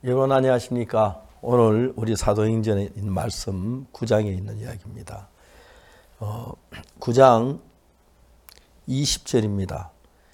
여러분 안녕하십니까? 오늘 우리 사도행전에 있는 말씀 9장에 있는 이야기입니다. 9장 20절입니다.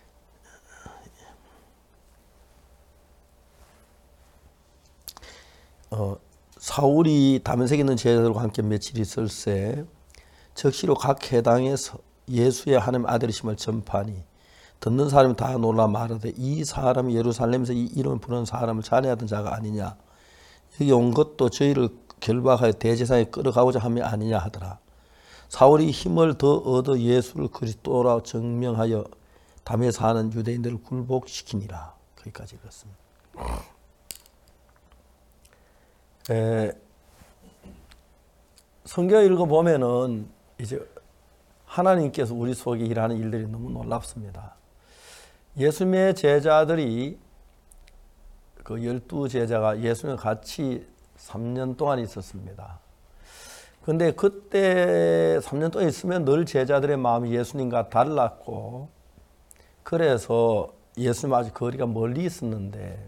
사울이 다메섹에 있는 제자들과 함께 며칠 있을새 적시로 각 해당에서 예수의 하나님 아들이심을 전파하니 듣는 사람이 다 놀라 말하되 이 사람이 예루살렘에서 이 이름을 부르는 사람을 찬양하던 자가 아니냐, 여기 온 것도 저희를 결박하여 대제사장에 끌어가고자 함이 아니냐 하더라. 사울이 힘을 더 얻어 예수를 그리스도라 증명하여 담에 사는 유대인들을 굴복시키니라. 거기까지 읽었습니다. 성경 읽어보면은 이제 하나님께서 우리 속에 일하는 일들이 너무 놀랍습니다. 예수님의 제자들이 그 12제자가 예수님과 같이 3년 동안 있었습니다. 근데 그때 3년 동안 있으면 늘 제자들의 마음이 예수님과 달랐고, 그래서 예수님 아직 거리가 멀리 있었는데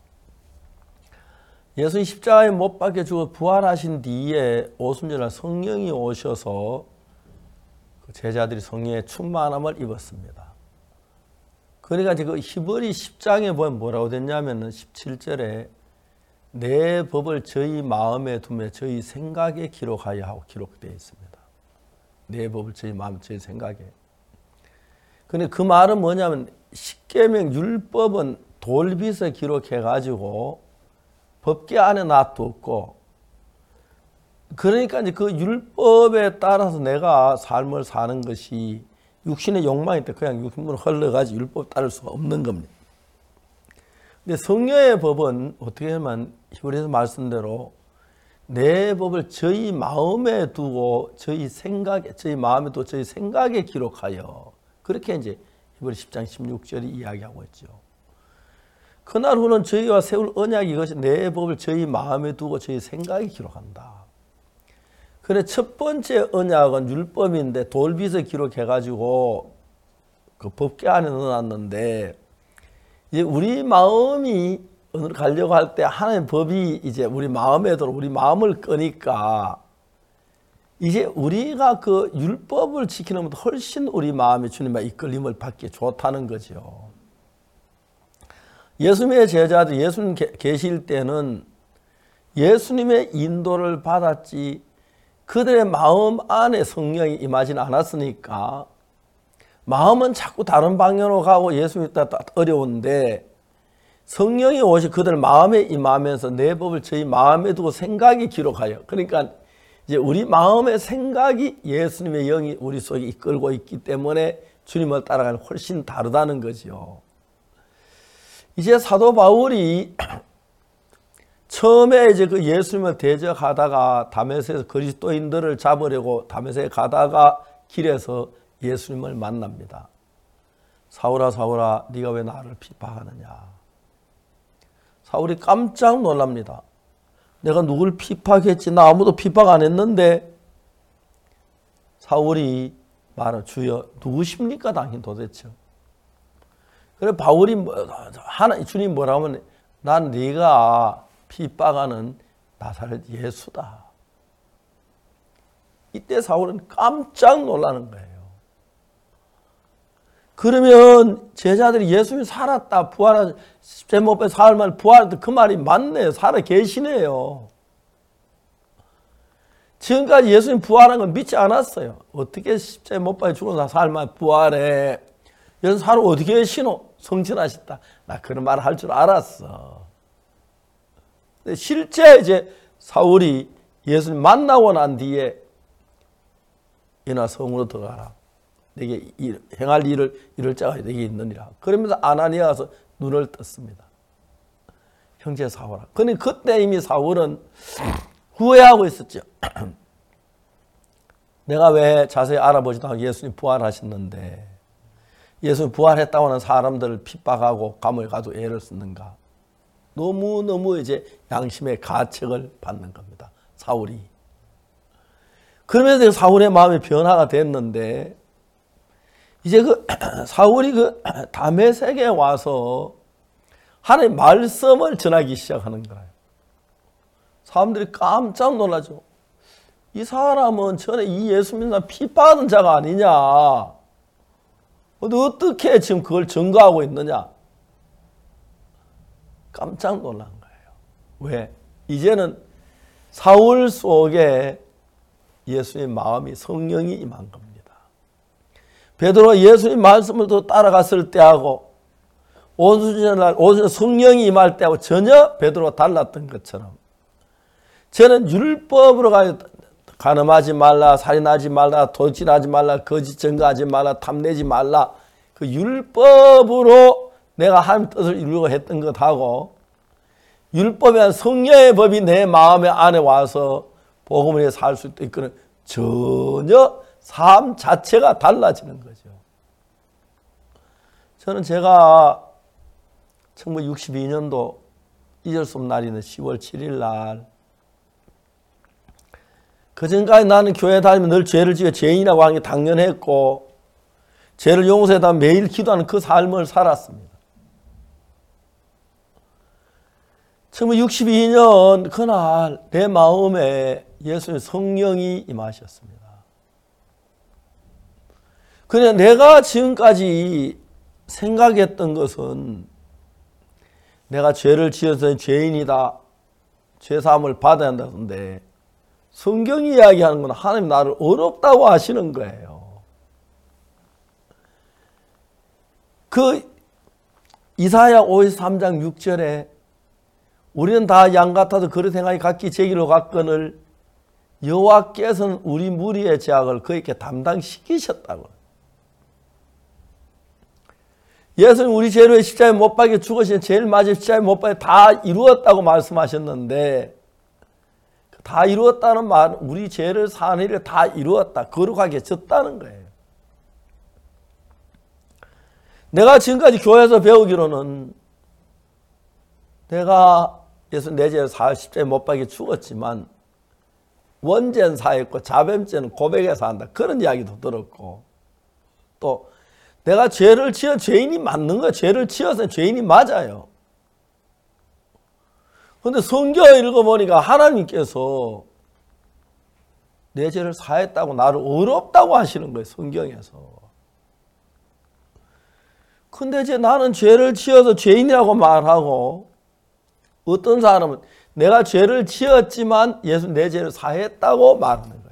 예수님 십자가에 못 박혀 죽어 부활하신 뒤에 오순절날 성령이 오셔서 제자들이 성령의 충만함을 입었습니다. 그러니까 그 히브리 10장에 보면 뭐라고 됐냐면 17절에 내 법을 저희 마음에 두며 저희 생각에 기록하여 하고 기록되어 있습니다. 내 법을 저희 마음에 저희 생각에. 근데 그 말은 뭐냐면 십계명 율법은 돌빗에 기록해 가지고 법궤 안에 놔두었고, 그러니까 이제 그 율법에 따라서 내가 삶을 사는 것이 육신의 욕망일 때 그냥 육신으로 흘러가지 율법 따를 수가 없는 겁니다. 근데 성령의 법은 어떻게 하면 히브리서 말씀대로 내 법을 저희 마음에 두고 저희 생각에, 저희 마음에 두고 저희 생각에 기록하여, 그렇게 이제 히브리 10장 16절이 이야기하고 있죠. 그날 후는 저희와 세울 언약이 이것이 내 법을 저희 마음에 두고 저희 생각에 기록한다. 그래, 첫 번째 언약은 율법인데 돌빗에 기록해가지고 그 법궤 안에 넣어놨는데, 이제 우리 마음이 어느 가려고 할 때 하나님의 법이 이제 우리 마음에 들어 우리 마음을 끄니까 이제 우리가 그 율법을 지키는 것보다 훨씬 우리 마음이 주님의 이끌림을 받기 좋다는 거죠. 예수님의 제자들, 예수님 계실 때는 예수님의 인도를 받았지 그들의 마음 안에 성령이 임하지는 않았으니까 마음은 자꾸 다른 방향으로 가고 예수님이 어려운데, 성령이 오시 그들 마음에 임하면서 내 법을 저희 마음에 두고 생각이 기록하여, 그러니까 이제 우리 마음의 생각이 예수님의 영이 우리 속에 이끌고 있기 때문에 주님을 따라가는 훨씬 다르다는 거죠. 이제 사도 바울이 처음에 이제 그 예수님을 대적하다가 다메섹에서 그리스도인들을 잡으려고 다메섹에 가다가 길에서 예수님을 만납니다. 사울아 사울아 네가 왜 나를 핍박하느냐. 사울이 깜짝 놀랍니다. 내가 누굴 핍박했지? 나 아무도 핍박 안 했는데. 사울이 말을 주여 누구십니까 당신 도대체. 그래 바울이 주님 뭐라고 하면 난 네가 핍박하는 나사렛 예수다. 이때 사울은 깜짝 놀라는 거예요. 그러면 제자들이 예수님이 살았다, 부활한, 십자가에 못 박혀 사흘 만에 부활했다, 그 말이 맞네요. 살아 계시네요. 지금까지 예수님 부활한 건 믿지 않았어요. 어떻게 십자가에 못 박혀 죽어서 사흘 만에 부활해. 여러분 살아 어떻게 계시노? 성천하셨다. 나 그런 말 할 줄 알았어. 근데 실제 이제 사울이 예수님 만나고 난 뒤에 이나 성으로 들어가라. 내게 행할 일을 이룰 자가 내게 있느니라. 그러면서 아나니아가 가서 눈을 떴습니다. 형제 사울아. 근데 그때 이미 사울은 후회하고 있었죠. 내가 왜 자세히 알아보지도 않고 예수님 부활하셨는데 예수님 부활했다고 하는 사람들을 핍박하고 감옥에 가도 애를 쓰는가. 너무너무 이제 양심의 가책을 받는 겁니다. 사울이. 그러면서 사울의 마음이 변화가 됐는데, 이제 그 사울이 그 다메섹에 와서 하나님의 말씀을 전하기 시작하는 거예요. 사람들이 깜짝 놀라죠. 이 사람은 전에 이 예수 믿는 사람 피 받은 자가 아니냐. 어떻게 지금 그걸 증거하고 있느냐. 깜짝 놀란 거예요. 왜? 이제는 사울 속에 예수님 마음이 성령이 임한 겁니다. 베드로가 예수님 말씀을 더 따라갔을 때하고 오순절 성령이 임할 때하고 전혀 베드로가 달랐던 것처럼 저는 율법으로 간음하지 말라, 살인하지 말라, 도질하지 말라, 거짓 증거하지 말라, 탐내지 말라. 그 율법으로 내가 하나님 뜻을 이루려고 했던 것하고 율법이 아니라 성령의 법이 내 마음의 안에 와서 복음을 위해 살 수 있거든 전혀 삶 자체가 달라지는 거죠. 저는 제가 1962년도 잊을 수 없는 날이는 10월 7일 날 그전까지 나는 교회 다니면 늘 죄를 지어 죄인이라고 하는 게 당연했고 죄를 용서해다 매일 기도하는 그 삶을 살았습니다. 1962년 그날 내 마음에 예수의 성령이 임하셨습니다. 그냥 내가 지금까지 생각했던 것은 내가 죄를 지어서 죄인이다, 죄사함을 받아야 한다는데 성경이 이야기하는 건 하나님 나를 어렵다고 하시는 거예요. 그 이사야 53장 6절에 우리는 다 양 같아도 그릇 행하여 각기 제기로 갔거늘 여호와께서는 우리 무리의 죄악을 그에게 담당시키셨다고. 예수님 우리 죄로 십자가에 못 박혀 죽으신 제일 마지막 십자가에 못 박혀 다 이루었다고 말씀하셨는데 다 이루었다는 말은 우리 죄를 사는 일을 다 이루었다. 거룩하게 졌다는 거예요. 내가 지금까지 교회에서 배우기로는 내가 예수 내 죄를 사하여 십자가에 못 박혀 죽었지만 원죄는 사했고 자범죄는 고백해서 한다. 그런 이야기도 들었고 또 내가 죄를 지어 죄인이 맞는 거야. 죄를 지어서 죄인이 맞아요. 그런데 성경을 읽어보니까 하나님께서 내 죄를 사했다고 나를 어렵다고 하시는 거예요. 성경에서. 근데 이제 나는 죄를 지어서 죄인이라고 말하고 어떤 사람은 내가 죄를 지었지만 예수 내 죄를 사했다고 말하는 거예요.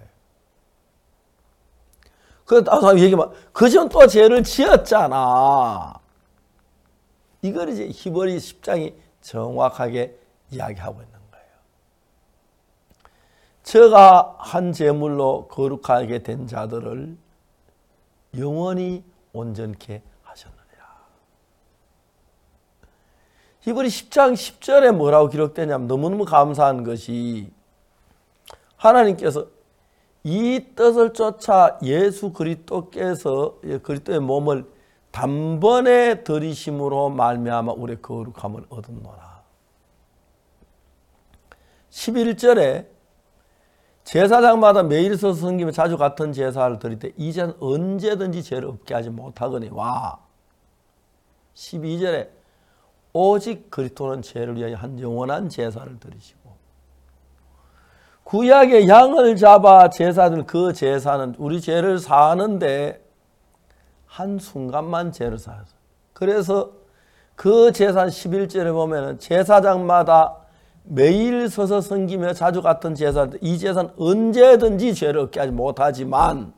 그래서 다른 사람이 얘기하면 그전 또 죄를 지었잖아. 이걸 이제 히브리 10장이 정확하게 이야기하고 있는 거예요. 저가 한 제물로 거룩하게 된 자들을 영원히 온전케 하셨느니라. 히브리 10장 10절에 뭐라고 기록되냐면 너무너무 감사한 것이 하나님께서 이 뜻을 쫓아 예수 그리스도께서 그리스도의 몸을 단번에 들이심으로 말미암아 우리의 거룩함을 얻었노라. 11절에 제사장마다 매일 서서 섬기며 자주 같은 제사를 드릴 때 이제는 언제든지 죄를 없게 하지 못하거니와 12절에 오직 그리스도는 죄를 위하여 한 영원한 제사를 드리시고 구약의 양을 잡아 제사들 그 제사는 우리 죄를 사하는데 한순간만 죄를 사하죠. 그래서 그 제사 11절에 보면 제사장마다 매일 서서 섬기며 자주 같은 제사를 이 제사는 언제든지 죄를 얻게 하지 못하지만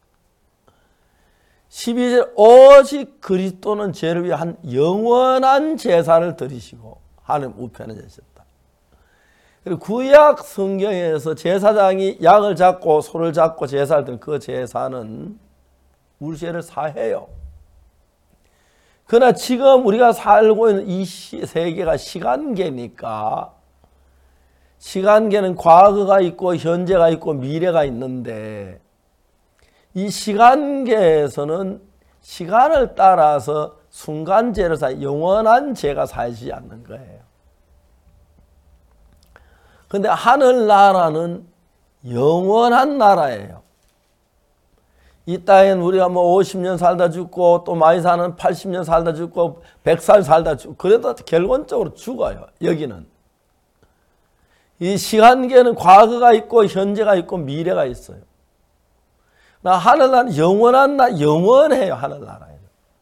12절 오직 그리스도는 죄를 위해 한 영원한 제사를 드리시고 하나님 우편에 계셨다. 그리고 구약 성경에서 제사장이 양을 잡고 소를 잡고 제사를 드린 그 제사는 우리 죄를 사해요. 그러나 지금 우리가 살고 있는 이 세계가 시간계니까 시간계는 과거가 있고 현재가 있고 미래가 있는데 이 시간계에서는 시간을 따라서 순간죄를 사해 영원한 죄가 사해지지 않는 거예요. 그런데 하늘나라는 영원한 나라예요. 이 땅엔 우리가 뭐 50년 살다 죽고 또 많이 사는 80년 살다 죽고 100살 살다 죽고 그래도 결론적으로 죽어요. 여기는. 이 시간계는 과거가 있고 현재가 있고 미래가 있어요. 나 하늘나라는 영원한 영원해요. 하늘나라에.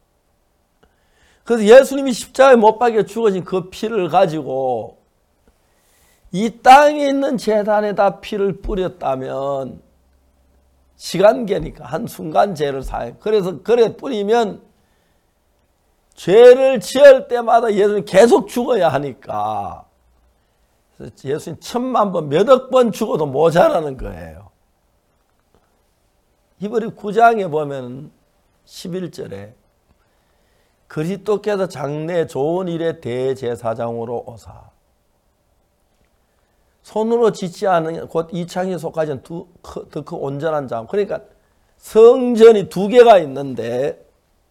그래서 예수님이 십자가에 못 박혀 죽어진 그 피를 가지고 이 땅에 있는 제단에다 피를 뿌렸다면 시간계니까 한순간 죄를 사해. 그래서 그래 뿌리면 죄를 지을 때마다 예수님 계속 죽어야 하니까 그래서 예수님 1000만 번 몇억 번 죽어도 모자라는 거예요. 히브리 9장에 보면 11절에 그리스도께서 장래 좋은 일의 대제사장으로 오사 손으로 짓지 않은 곧 이창에 속하신 더 큰 온전한 장. 그러니까 성전이 두 개가 있는데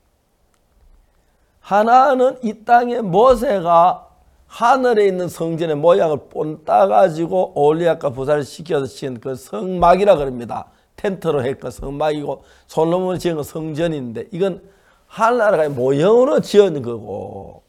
하나는 이 땅에 모세가 하늘에 있는 성전의 모양을 본따가지고 올리앗과 부사를 시켜서 지은 그 성막이라 그럽니다. 텐트로 했고 성막이고 솔로몬이 지은 거 성전인데 이건 하늘나라가 모형으로 지은 거고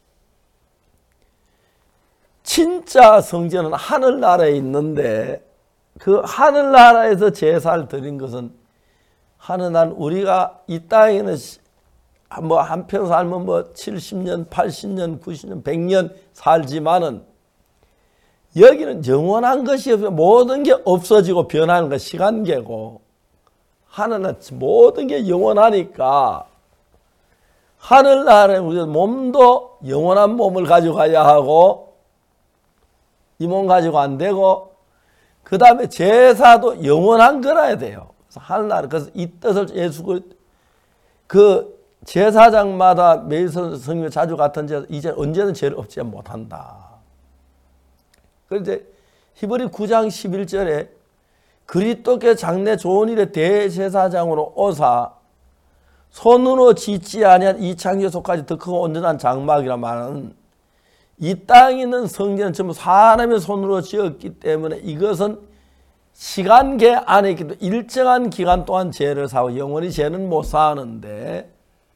진짜 성전은 하늘나라에 있는데 그 하늘나라에서 제사를 드린 것은 하늘나라는 우리가 이 땅에는 뭐 한평 살면 뭐 70년, 80년, 90년, 100년 살지만은 여기는 영원한 것이 없어요. 모든 게 없어지고 변하는 것 시간계고 하늘은 모든 게 영원하니까 하늘나라에 우리 몸도 영원한 몸을 가지고 가야 하고 이 몸 가지고 안 되고 그 다음에 제사도 영원한 거라야 돼요. 그래서 하늘나라 그래서 이 뜻을 예수 그 제사장마다 매일 성경에 자주 같은 제사 이제 언제든 죄를 없지 못한다. 그래서 이제 히브리 9장 11절에 그리스도께 장래 좋은 일의 대제사장으로 오사 손으로 짓지 아니한 이 창조소까지 더 크고 온전한 장막이라 말하는 이 땅에 있는 성전은 전부 사람의 손으로 지었기 때문에 이것은 시간계 안에 있기 때문에 일정한 기간 동안 죄를 사고 영원히 죄는 못 사는데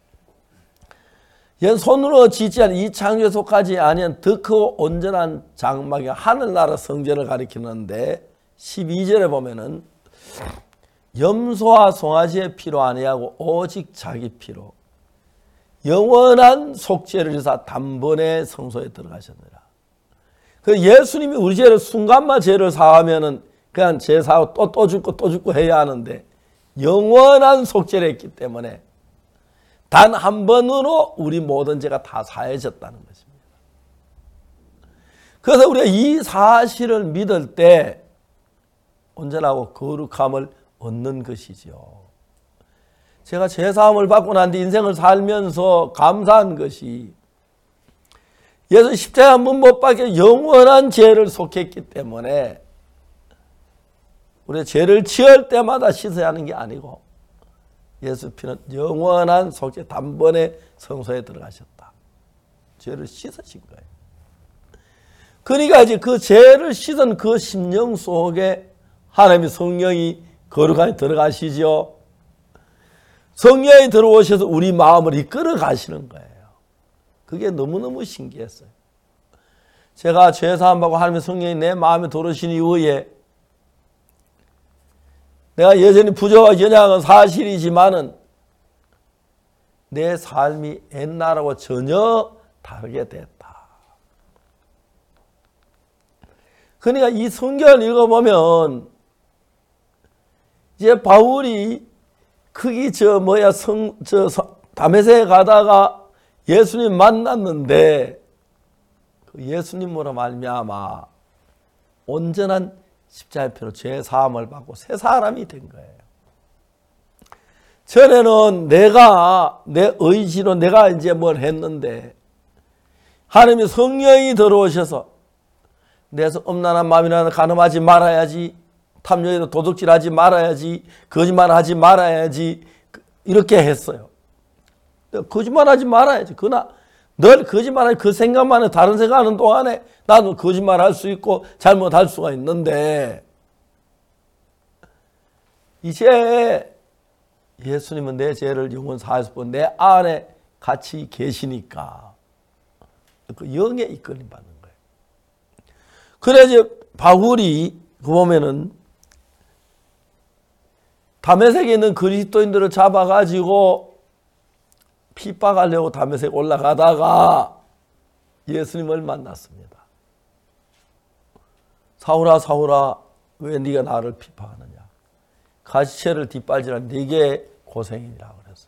손으로 짓지 않은 이 창조소까지 아니한 더 크고 온전한 장막이 하늘나라 성전을 가리키는데 12절에 보면은 염소와 송아지의 피로 아니하고 오직 자기 피로 영원한 속죄를 해서 단번에 성소에 들어가셨느라. 그 예수님이 우리 죄를 순간만 죄를 사하면은 그냥 죄 사하고 또 죽고 해야 하는데 영원한 속죄를 했기 때문에 단 한 번으로 우리 모든 죄가 다 사해졌다는 것입니다. 그래서 우리가 이 사실을 믿을 때 온전하고 거룩함을 얻는 것이죠. 제가 죄사함을 받고 난 뒤 인생을 살면서 감사한 것이 예수 십자가에 한 번 못 박혀 영원한 죄를 속했기 때문에 우리가 죄를 지을 때마다 씻어야 하는 게 아니고 예수 피는 영원한 속죄 단번에 성소에 들어가셨다. 죄를 씻으신 거예요. 그러니까 이제 그 죄를 씻은 그 심령 속에 하나님의 성령이 거룩하게 들어가시죠. 성령이 들어오셔서 우리 마음을 이끌어 가시는 거예요. 그게 너무너무 신기했어요. 제가 죄사함 받고 하나님의 성령이 내 마음에 들어오신 이후에 내가 여전히 부족하고 연약한 사실이지만은 내 삶이 옛날하고 전혀 다르게 됐다. 그러니까 이 성경을 읽어보면 이제 바울이 거기 다메섹에 가다가 예수님 만났는데 그 예수님으로 말미암아 온전한 십자가의 피로 죄 사함을 받고 새 사람이 된 거예요. 전에는 내가 내 의지로 내가 이제 뭘 했는데 하나님의 성령이 들어오셔서 내서 음란한 마음이나 간음하지 말아야지, 탐욕에도 도둑질하지 말아야지, 거짓말하지 말아야지 이렇게 했어요. 거짓말하지 말아야지. 그러나 늘 거짓말하지 그 생각만 해 다른 생각하는 동안에 나도 거짓말할 수 있고 잘못할 수가 있는데 이제 예수님은 내 죄를 영원 사하셨고 내 안에 같이 계시니까 그 영에 이끌림 받는 거예요. 그래 이제 바울이 그 보면은 다메섹에 있는 그리스도인들을 잡아가지고 핍박하려고 다메섹 올라가다가 예수님을 만났습니다. 사울아 사울아 왜 네가 나를 핍박하느냐. 가시채를 뒷발질한 네게 고생이라고 그랬어요.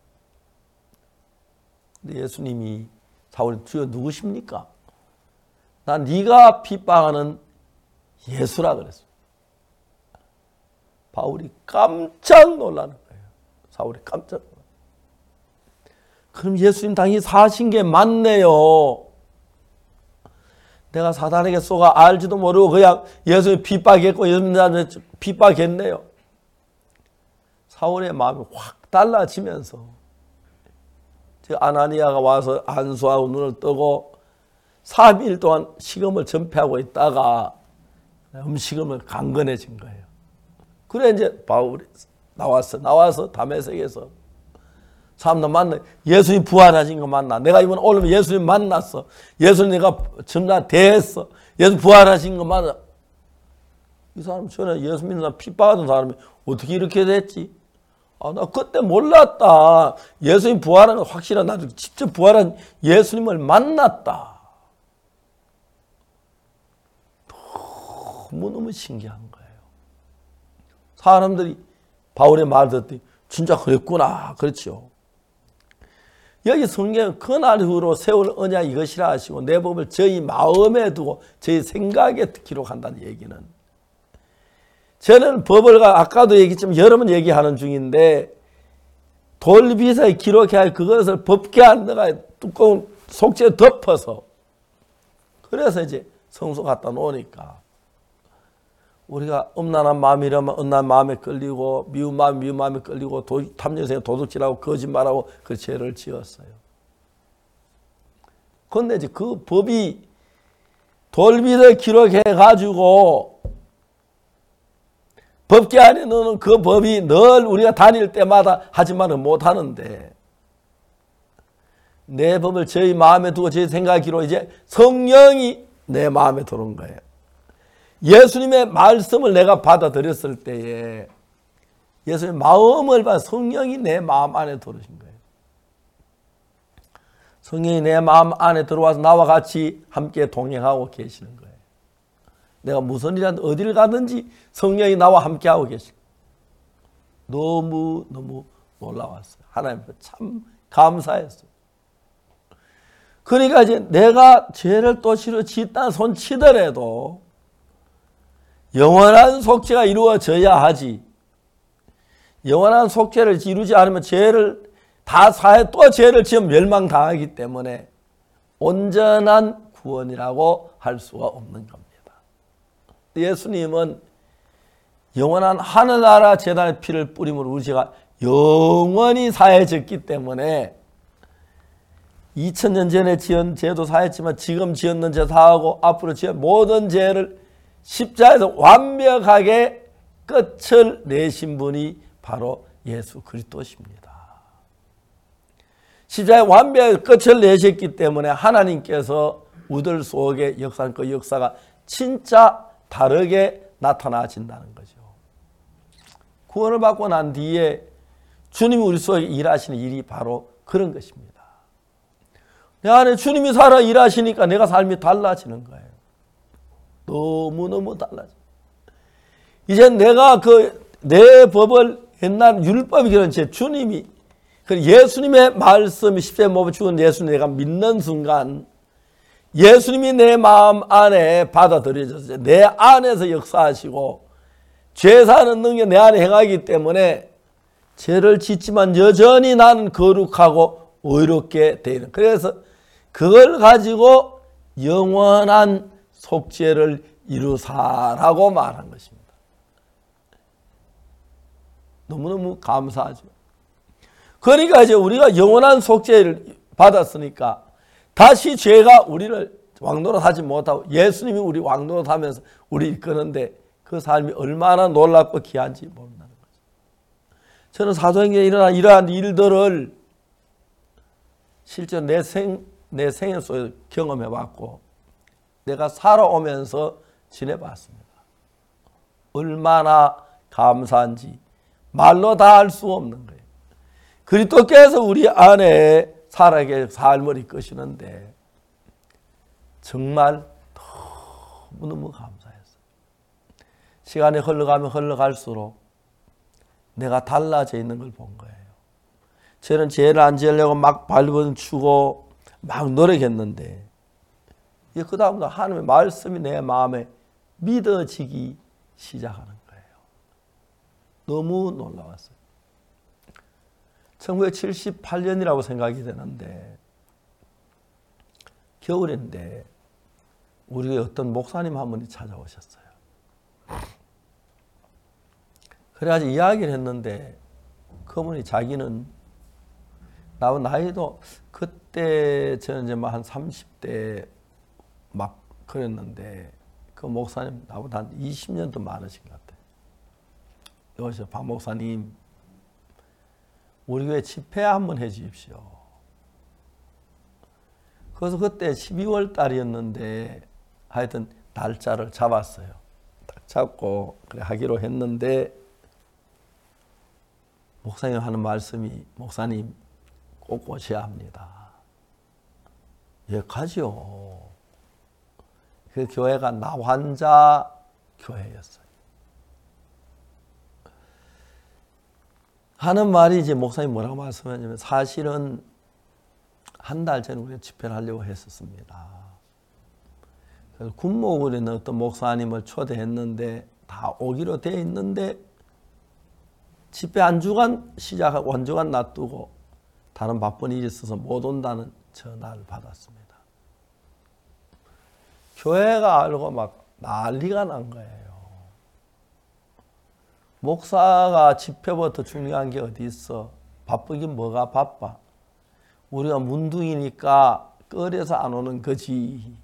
근데 예수님이 사울이 주여 누구십니까? 나 네가 핍박하는 예수라 그랬어요. 바울이 깜짝 놀라는 거예요. 사울이 깜짝 놀라. 그럼 예수님 당연히 사신 게 맞네요. 내가 사단에게 쏘가 알지도 모르고 그냥 예수님 핍박했고 예수님 핍박했네요. 사울의 마음이 확 달라지면서 아나니아가 와서 안수하고 눈을 뜨고 3일 동안 식음을 전폐하고 있다가 음식음을 강건해진 거예요. 그래 이제 바울이 나와서 다메섹에서 사람들 만나. 예수님 부활하신 거 만나. 내가 이번에 오늘 예수님 만났어. 예수님 내가 전나 대했어. 예수 부활하신 거 만나. 이 사람 전에 예수 믿는 사람 핍박하던 사람이 어떻게 이렇게 됐지? 아, 나 그때 몰랐다. 예수님 부활한 건 확실한, 나도 직접 부활한 예수님을 만났다. 너무너무 신기한 거예요. 사람들이 바울의 말을 듣더니 진짜 그랬구나. 그렇죠. 여기 성경은 그날 후로 세울 언약 이것이라 하시고 내 법을 저희 마음에 두고 저희 생각에 기록한다는 얘기는, 저는 법을 아까도 얘기했지만 여러 번 얘기하는 중인데 돌빗에 기록해야 그것을 법궤 안에다가 두꺼운 속죄 덮어서, 그래서 이제 성소 갖다 놓으니까 우리가 음란한 마음이라면 음란한 마음에 끌리고 미운 마음이 미운 마음에 끌리고 탐정생에 도둑질하고 거짓말하고 그 죄를 지었어요. 그런데 이제 그 법이 돌빗을 기록해 가지고 법궤 안에 넣는 그 법이 늘 우리가 다닐 때마다 하지만은 못하는데, 내 법을 저희 마음에 두고 저희 생각하기로 이제 성령이 내 마음에 들어온 거예요. 예수님의 말씀을 내가 받아들였을 때에 예수님의 마음을 봐 성령이 내 마음 안에 들어오신 거예요. 성령이 내 마음 안에 들어와서 나와 같이 함께 동행하고 계시는 거예요. 내가 무슨 일이든 어디를 가든지 성령이 나와 함께하고 계시고, 너무너무 놀라웠어요. 하나님 참 감사했어요. 그러니까 이제 내가 죄를 또 짓다 손 치더라도 영원한 속죄가 이루어져야 하지, 영원한 속죄를 이루지 않으면 죄를 다 사해 또 죄를 지으면 멸망당하기 때문에 온전한 구원이라고 할 수가 없는 겁니다. 예수님은 영원한 하늘나라 제단의 피를 뿌림으로 우리 죄가 영원히 사해졌기 때문에 2000년 전에 지은 죄도 사했지만 지금 지었는 죄 사하고 앞으로 지은 모든 죄를 십자가에서 완벽하게 끝을 내신 분이 바로 예수 그리스도십니다. 십자가에 완벽하게 끝을 내셨기 때문에 하나님께서 우들 속에 역사한 그 역사가 진짜 다르게 나타나진다는 거죠. 구원을 받고 난 뒤에 주님이 우리 속에 일하시는 일이 바로 그런 것입니다. 내 안에 주님이 살아 일하시니까 내가 삶이 달라지는 거예요. 너무너무 달라져. 이제 내가 내 법을 옛날 율법이 그런 제 주님이 예수님의 말씀이 십자가에 못 죽은 예수님 내가 믿는 순간 예수님이 내 마음 안에 받아들여졌어요. 내 안에서 역사하시고 죄 사는 능력 내 안에 행하기 때문에 죄를 짓지만 여전히 나는 거룩하고 의롭게 되는, 그래서 그걸 가지고 영원한 속죄를 이루사라고 말한 것입니다. 너무너무 감사하죠. 그러니까 이제 우리가 영원한 속죄를 받았으니까 다시 죄가 우리를 왕노릇하지 못하고 예수님이 우리 왕노릇하면서 우리 이끄는데 그 삶이 얼마나 놀랍고 귀한지 모른다는 거죠. 저는 사도행전에 일어난 이러한 일들을 실제 내 생애 속에서 경험해 봤고 내가 살아오면서 지내봤습니다. 얼마나 감사한지 말로 다 할 수 없는 거예요. 그리스도께서 우리 안에 살아계 삶을 이끄시는데 정말 너무너무 감사했어요. 시간이 흘러가면 흘러갈수록 내가 달라져 있는 걸 본 거예요. 저는 죄를 안 지으려고 막 발버둥 치고 막 노력했는데 그 다음부터 하나님의 말씀이 내 마음에 믿어지기 시작하는 거예요. 너무 놀라웠어요. 1978년이라고 생각이 되는데 겨울인데 우리 어떤 목사님 한 분이 찾아오셨어요. 그래가지고 이야기를 했는데 그분이 자기는 나이도 그때 저는 이제 한 30대 막 그랬는데 그 목사님 나보다 한 20년 더 많으신 것 같아요. 여기서 박 목사님 우리 교회 집회 한번 해 주십시오. 그래서 그때 12월 달이었는데 하여튼 날짜를 잡았어요. 딱 잡고 그래 하기로 했는데 목사님 하는 말씀이 목사님 꼭 오셔야 합니다. 예, 가죠. 그 교회가 나환자 교회였어요. 하는 말이 이제 목사님 뭐라고 말씀하냐면 사실은 한 달 전에 우리가 집회를 하려고 했었습니다. 그래서 군목으로 있는 어떤 목사님을 초대했는데 다 오기로 돼 있는데 집회 한 주간 시작하고 한 주간 놔두고 다른 바쁜 일이 있어서 못 온다는 전화를 받았습니다. 교회가 알고 막 난리가 난 거예요. 목사가 집회부터 중요한 게 어디 있어? 바쁘긴 뭐가 바빠? 우리가 문둥이니까 꺼려서 안 오는 거지.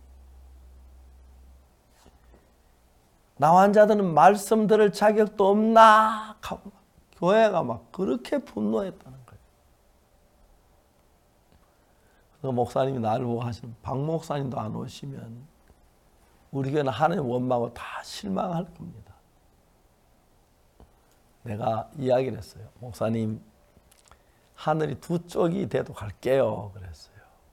나 환자들은 말씀 들을 자격도 없나? 교회가 막 그렇게 분노했다는 거예요. 그 목사님이 나를 보고 하시는 박 목사님도 안 오시면 우리 교회는 하나님 원망하고 다 실망할 겁니다. 내가 이야기를 했어요. 목사님 하늘이 두 쪽이 돼도 갈게요. 그랬어요.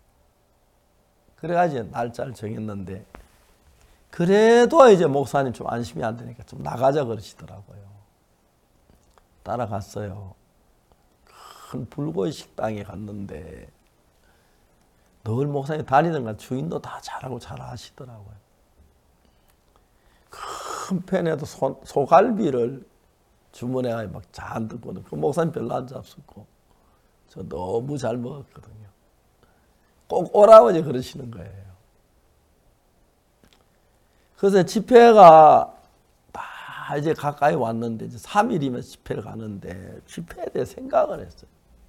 그래가지고 날짜를 정했는데 그래도 이제 목사님 좀 안심이 안 되니까 좀 나가자 그러시더라고요. 따라갔어요. 큰 불고기 식당에 갔는데 늘 목사님 다니던 주인도 다 잘하고 잘 아시더라고요. 큰 팬에도 소갈비를 주문해가지고 막 잔뜩 보는 그 목사님 별로 안 잡수고 저 너무 잘 먹었거든요. 꼭 오라고 이제 그러시는 거예요. 그래서 집회가 다 이제 가까이 왔는데 이제 3일이면 집회를 가는데 집회에 대해 생각을 했어요.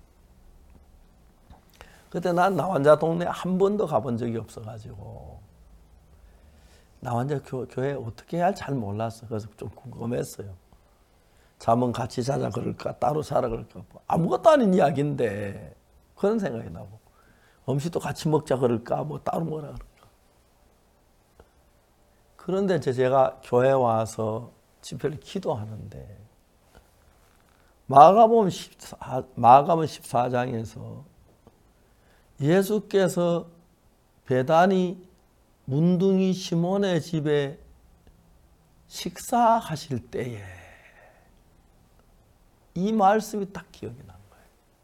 그때 난 나환자 동네 한 번도 가본 적이 없어가지고 나환자 교회 어떻게 해야 할지 잘 몰랐어. 그래서 좀 궁금했어요. 잠은 같이 자자 그럴까 따로 자라 그럴까 아무것도 아닌 이야기인데 그런 생각이 나고 음식도 같이 먹자 그럴까 뭐 따로 먹으라 그럴까. 그런데 제가 교회 와서 집회를 기도하는데 마가복음 14장에서 예수께서 베다니 문둥이 시몬의 집에 식사하실 때에 이 말씀이 딱 기억이 난 거예요.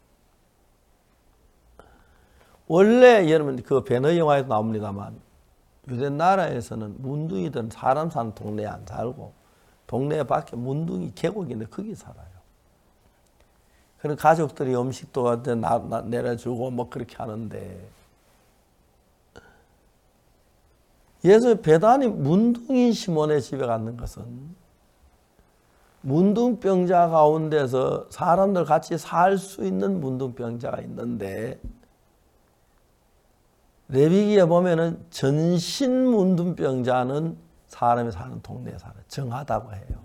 원래 여러분 그 베너 영화에도 나옵니다만 유대 나라에서는 문둥이들은 사람 사는 동네에 안 살고 동네 밖에 문둥이 계곡인데 거기 살아요. 그런 가족들이 음식도 내려주고 뭐 그렇게 하는데 예수 베다니 문둥이 시몬의 집에 갔는 것은 문둥병자 가운데서 사람들 같이 살 수 있는 문둥병자가 있는데 레위기에 보면은 전신 문둥병자는 사람이 사는 동네에 살아요. 정하다고 해요.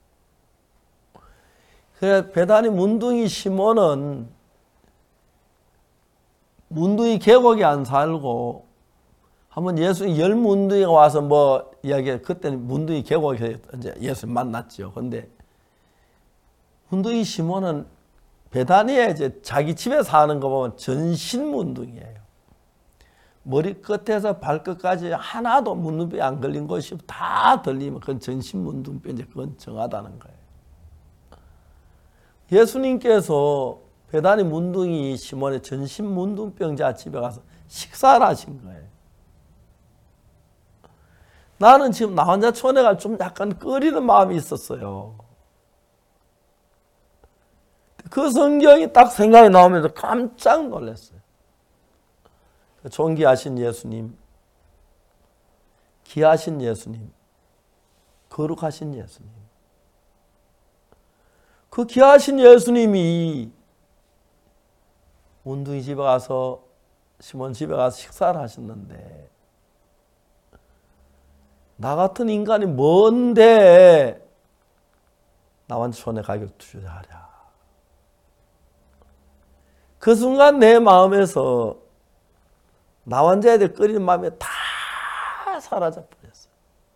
그래 베다니 문둥이 시몬은 문둥이 계곡에 안 살고 한번 예수님 10문둥이가 와서 뭐 이야기, 그때는 문둥이 계곡에서 이제 예수님 만났죠. 근데 문둥이 시몬은 베다니에 이제 자기 집에 사는 거 보면 전신 문둥이에요. 머리 끝에서 발끝까지 하나도 문둥병 안 걸린 것이 다 들리면 그건 전신 문둥병, 이제 그건 정하다는 거예요. 예수님께서 베다니 문둥이 시몬의 전신 문둥병자 집에 가서 식사를 하신 거예요. 나는 지금 나 혼자 촌에 좀 약간 꺼리는 마음이 있었어요. 그 성경이 딱 생각이 나오면서 깜짝 놀랐어요. 존귀하신 예수님, 귀하신 예수님, 거룩하신 예수님. 그 귀하신 예수님이 문둥이 집에 가서, 시몬 집에 가서 식사를 하셨는데, 나 같은 인간이 뭔데 나 혼자 촌에 가격 투자하랴. 그 순간 내 마음에서 나 혼자에 대해 끓이는 마음이 다 사라져 버렸어요.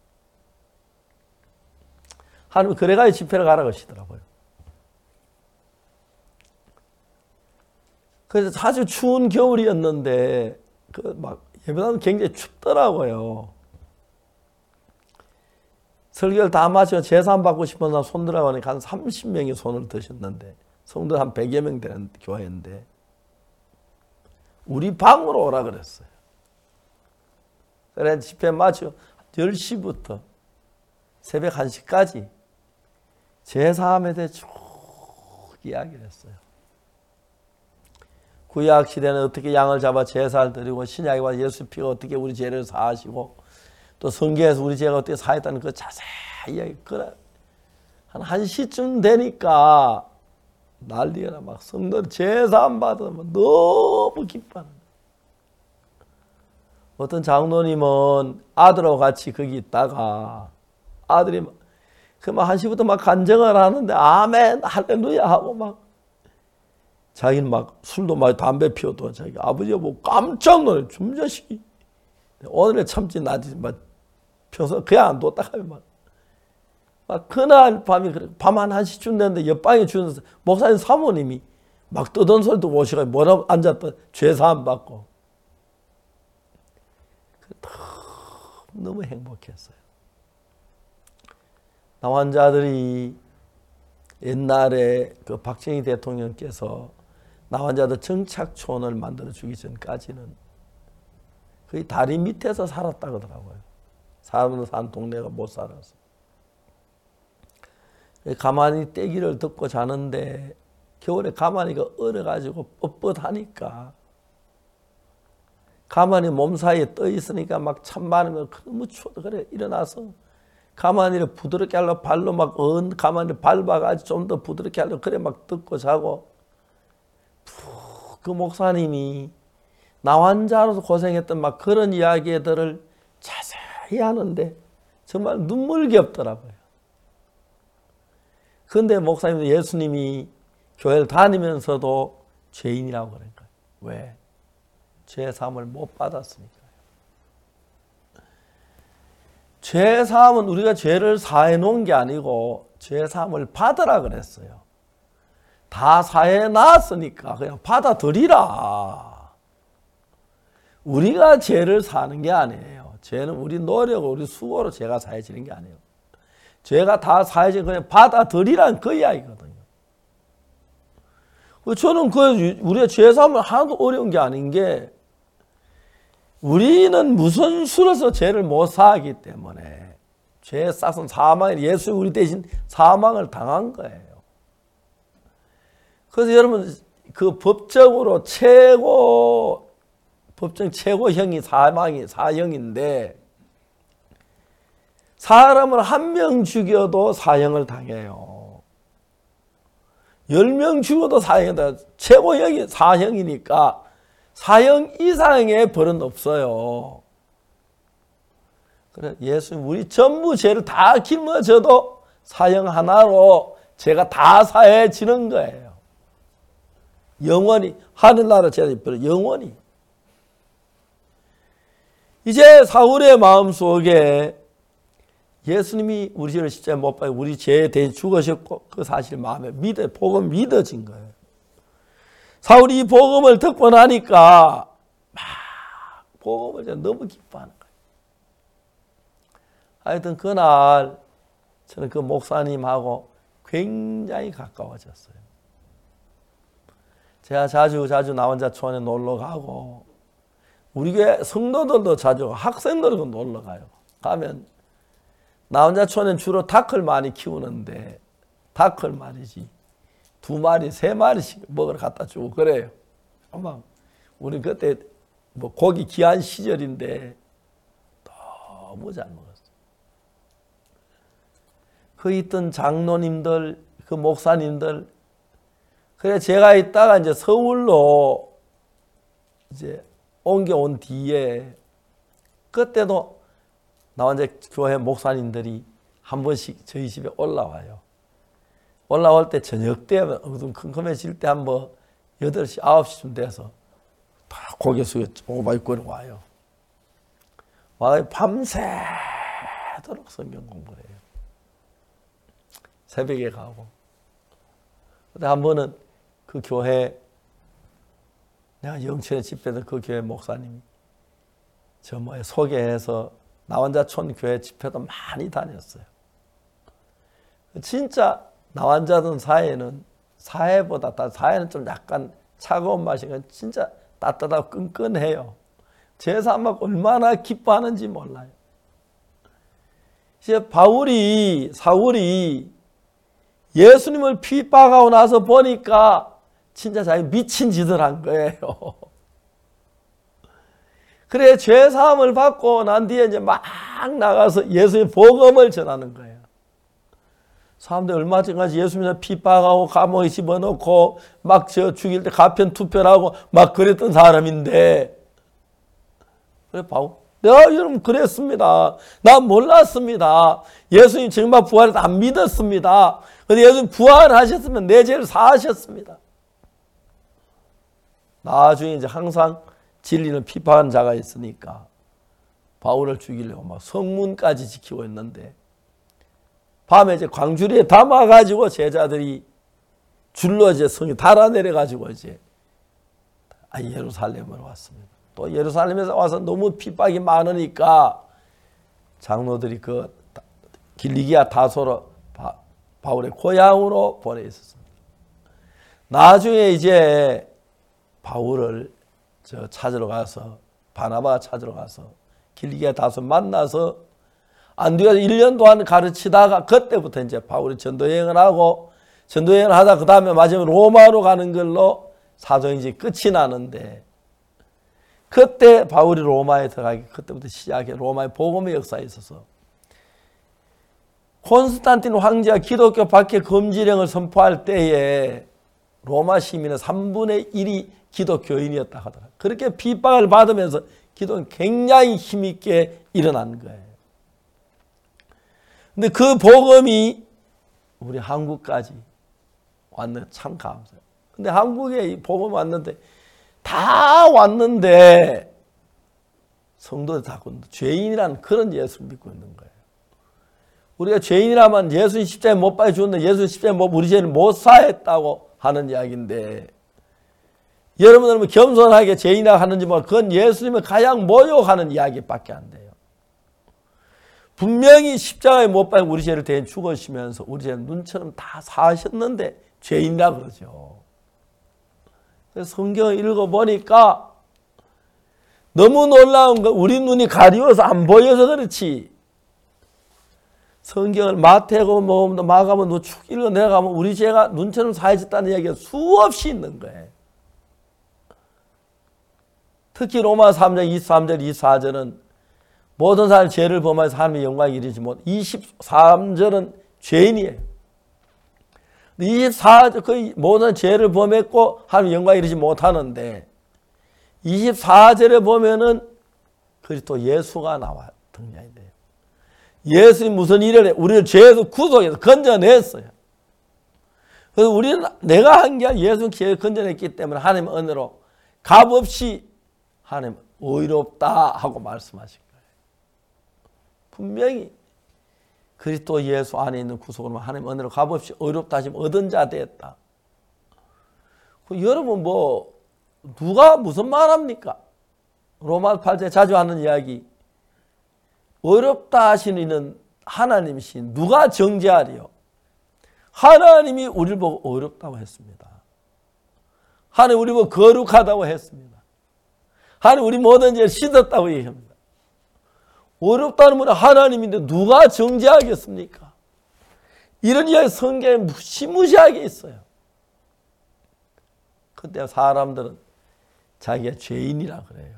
하나님 그래가지고 집회를 가라고 하시더라고요. 그래서 아주 추운 겨울이었는데 그 막 예배당은 굉장히 춥더라고요. 설교를 다 마치고 제산 받고 싶은 사람 손들어가 보니까 한 30명이 손을 드셨는데, 성도 한 100여 명 되는 교회인데 우리 방으로 오라 그랬어요. 그래서 집회 마치고 10시부터 새벽 1시까지 제사함에 대해 쭉 이야기를 했어요. 구약 시대는 어떻게 양을 잡아 제사를 드리고, 신약에 와서 예수 피가 어떻게 우리 죄를 사하시고, 또 성경에서 우리 죄가 어떻게 사했다는 그 자세히 이야기. 그래 한 1시쯤 되니까 난리가 나. 막 성도들 제사함 받으면 너무 기뻐하는 거예요. 어떤 장로님은 아들하고 같이 거기 있다가 아들이 그 막 1시부터 막 간증을 하는데 아멘 할렐루야 하고 막 자기는 막 술도 마시고 담배 피워도 자기 아버지가 뭐 깜짝 놀래. 좀 자식이 오늘에 참지 나지 막 평소 그냥 안 뒀다 하면 막 그날 밤이 그래. 밤 한 1시쯤 됐는데 옆방에 주는 목사님 사모님이 막 떠든 소리 듣고 오시가지고 뭐라고 앉았다 죄사함 받고 너무 행복했어요. 나 환자들이 옛날에 그 박정희 대통령께서 나 환자들 정착촌을 만들어 주기 전까지는 거의 다리 밑에서 살았다 그러더라고요. 사람들 사는 동네가 못 살아서. 가만히 떼기를 듣고 자는데 겨울에 가만히가 얼어가지고 뻣뻣하니까 가만히 몸 사이에 떠 있으니까 막 찬바람이 너무 추워도 그래 일어나서 가만히를 부드럽게 하려고 발로 막 가만히 밟아가지고 좀 더 부드럽게 하려고 그래 막 듣고 자고 그 목사님이 나 환자로서 고생했던 막 그런 이야기들을 자세히 하는데 정말 눈물겹더라고요. 그런데 목사님도 예수님이 교회를 다니면서도 죄인이라고 그런 거예요. 왜? 죄 사함을 못 받았으니까요. 죄 사함은 우리가 죄를 사해 놓은 게 아니고 죄 사함을 받으라 그랬어요. 다 사해 놨으니까 그냥 받아들이라. 우리가 죄를 사는 게 아니에요. 죄는 우리 노력, 우리 수고로 죄가 사해지는 게 아니에요. 죄가 다 사해지는 그냥 받아들이라는 그 이야기거든요. 저는 우리가 죄 사함은 하나도 어려운 게 아닌 게 우리는 무슨 수로서 죄를 못 사하기 때문에 죄에 싸서 사망을 예수 우리 대신 사망을 당한 거예요. 그래서 여러분 그 법적으로 법정 최고형이 사형인데 사람을 1명 죽여도 사형을 당해요. 10명 죽어도 사형이다. 최고형이 사형이니까 사형 이상의 벌은 없어요. 그래 예수님 우리 전부 죄를 다 길머져도 사형 하나로 죄가 다 사해지는 거예요. 영원히 하늘나라 죄를 영원히. 이제 사울의 마음속에 예수님이 우리 죄를 십자가에 못 박혀 우리 죄에 대해 죽으셨고 그 사실 마음에 복음 믿어진 거예요. 사울이 이 복음을 듣고 나니까 막 복음을 너무 기뻐하는 거예요. 하여튼 그날 저는 그 목사님하고 굉장히 가까워졌어요. 제가 자주 나 혼자 촌에 놀러 가고 우리 교회 성도들도 자주 학생들도 놀러 가요. 가면 나 혼자 촌엔 주로 닭을 많이 키우는데 닭을 말이지 2마리, 3마리씩 먹으러 갖다 주고 그래요. 아마 우리 그때 뭐 고기 귀한 시절인데 너무 잘 먹었어요. 그 있던 장로님들, 그 목사님들, 그래 제가 있다가 이제 서울로 이제 옮겨온 뒤에 그때도 나 혼자 교회 목사님들이 한 번씩 저희 집에 올라와요. 올라올 때 저녁 때 어둠 컴컴해질 때 한번 8시, 9시쯤 돼서 다 고개 숙여 오바이 끌고 와요. 와 밤새도록 성경 공부를 해요. 새벽에 가고. 근데 한 번은 그 교회 내가 영천에 집회도 그 교회 목사님이 저 소개해서 나 혼자 촌 교회 집회도 많이 다녔어요. 진짜 나 혼자든 사회는 사회보다 사회는 좀 약간 차가운 맛이니까 진짜 따뜻하고 끈끈해요. 제사 안 받고 얼마나 기뻐하는지 몰라요. 이제 사울이 예수님을 핍박하고 나서 보니까 진짜 자기 미친 짓을 한 거예요. 그래 죄사함을 받고 난 뒤에 이제 막 나가서 예수의 복음을 전하는 거예요. 사람들 얼마 전까지 예수님을 핍박하고 감옥에 집어넣고 막 죽일 때 가편투표하고 막 그랬던 사람인데 그래 바울 내가 여러분 그랬습니다. 난 몰랐습니다. 예수님 정말 부활해서 안 믿었습니다. 근데 예수님 부활하셨으면 내 죄를 사하셨습니다. 나중에 이제 항상 진리는 핍박하는 자가 있으니까 바울을 죽이려고 막 성문까지 지키고 있는데 밤에 이제 광주리에 담아가지고 제자들이 줄로 이제 성이 달아내려가지고 이제 예루살렘으로 왔습니다. 또 예루살렘에서 와서 너무 핍박이 많으니까 장로들이 그 길리기아 다소로 바울의 고향으로 보내 있었습니다. 나중에 이제 바울을 찾으러 가서 바나바가 찾으러 가서 길리기아 다소 만나서 안디옥에서 1년 동안 가르치다가 그때부터 이제 바울이 전도여행을 하고 전도여행을 하다 그 다음에 마지막에 로마로 가는 걸로 사정이 이제 끝이 나는데 그때 바울이 로마에 들어가기 그때부터 시작해 로마의 복음의 역사에 있어서 콘스탄틴 황제가 기독교 박해 금지령을 선포할 때에 로마 시민의 3분의 1이 기독교인이었다 하더라고요. 그렇게 핍박을 받으면서 기독은 굉장히 힘있게 일어난 거예요. 근데 그 복음이 우리 한국까지 왔는데 참 감사해요. 근데 한국에 이 복음이 왔는데 다 왔는데 성도들 다 죄인이라는 그런 예수를 믿고 있는 거예요. 우리가 죄인이라면 예수님 십자가에 못 박혀 죽었는데 예수님 십자가에 우리 죄를 못 사했다고 하는 이야기인데 여러분들은 겸손하게 죄인이라고 하는지 모르고 그건 예수님을 가장 모욕하는 이야기밖에 안 돼요. 분명히 십자가에 못 박혀 우리 죄를 대신 죽으시면서 우리 죄를 눈처럼 다 사하셨는데 죄인이라고 그러죠. 그래서 성경을 읽어보니까 너무 놀라운 거 우리 눈이 가리워서 안 보여서 그렇지 성경을 마태고 마가복음 쭉 읽어 내려가면 우리 죄가 눈처럼 사해졌다는 이야기가 수없이 있는 거예요. 특히 로마 3장 23절 24절은 모든 사람이 죄를 범하여 하나님의 영광에 이르지 못 23절은 죄인이에요. 24절 거의 모든 죄를 범했고 하나님의 영광에 이르지 못하는데 24절에 보면은 그리스도 예수가 나와 등장이 돼요. 예수님 무슨 일을 해? 우리를 죄에서 구속해서 건져냈어요. 그래서 우리는 내가 한 게 아니라 예수님 죄를 건져냈기 때문에 하나님의 은혜로 값없이 하나님 의롭다 하고 말씀하신 거예요. 분명히 그리스도 예수 안에 있는 구속으로 하나님 은혜로 값없이 의롭다 하시면 얻은 자 되었다. 여러분 누가 무슨 말합니까? 로마 8장에 자주 하는 이야기. 의롭다 하시는 이는 하나님이신 누가 정죄하리요? 하나님이 우리를 보고 의롭다고 했습니다. 하나님 우리 보고 거룩하다고 했습니다. 하나님 우리 모든 죄를 씻었다고 얘기합니다. 의롭다는 분은 하나님인데 누가 정죄하겠습니까? 이런 이야기 성경에 무시무시하게 있어요. 그때 사람들은 자기가 죄인이라 그래요.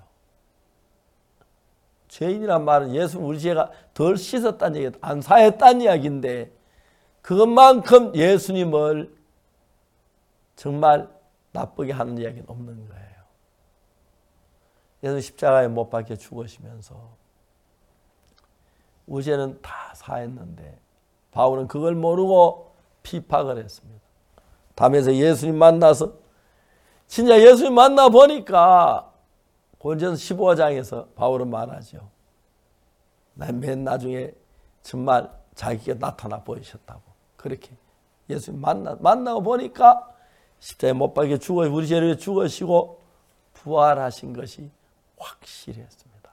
죄인이란 말은 예수 우리 죄가 덜 씻었다는 얘기, 안 사했다는 이야기인데 그것만큼 예수님을 정말 나쁘게 하는 이야기는 없는 거예요. 예수 십자가에 못 박혀 죽으시면서 우리 죄는 다 사했는데 바울은 그걸 모르고 피박을 했습니다. 담에서 예수님 만나서 진짜 예수님 만나보니까 고린도전서 15장에서 바울은 말하죠. 맨 나중에 정말 자기가 나타나 보이셨다고. 그렇게 예수님 만나고 보니까 십자가에 못 박혀 죽어 우리 죄를 위해 죽으시고 부활하신 것이 확실했습니다.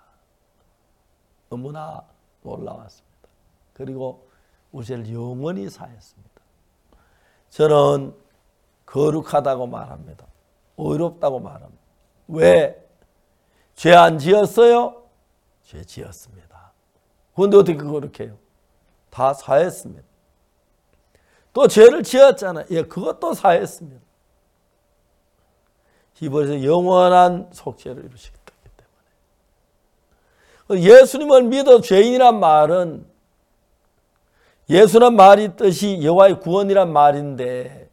너무나 놀라웠습니다. 그리고 우리 죄를 영원히 사했습니다. 저는 거룩하다고 말합니다. 의롭다고 말합니다. 왜? 죄 안 지었어요? 죄 지었습니다. 그런데 어떻게 그렇게 해요? 다 사했습니다. 또 죄를 지었잖아요. 예, 그것도 사했습니다. 히브리서 영원한 속죄를 이루시기 때문에. 예수님을 믿어 죄인이란 말은 예수란 말이 뜻이 여호와의 구원이란 말인데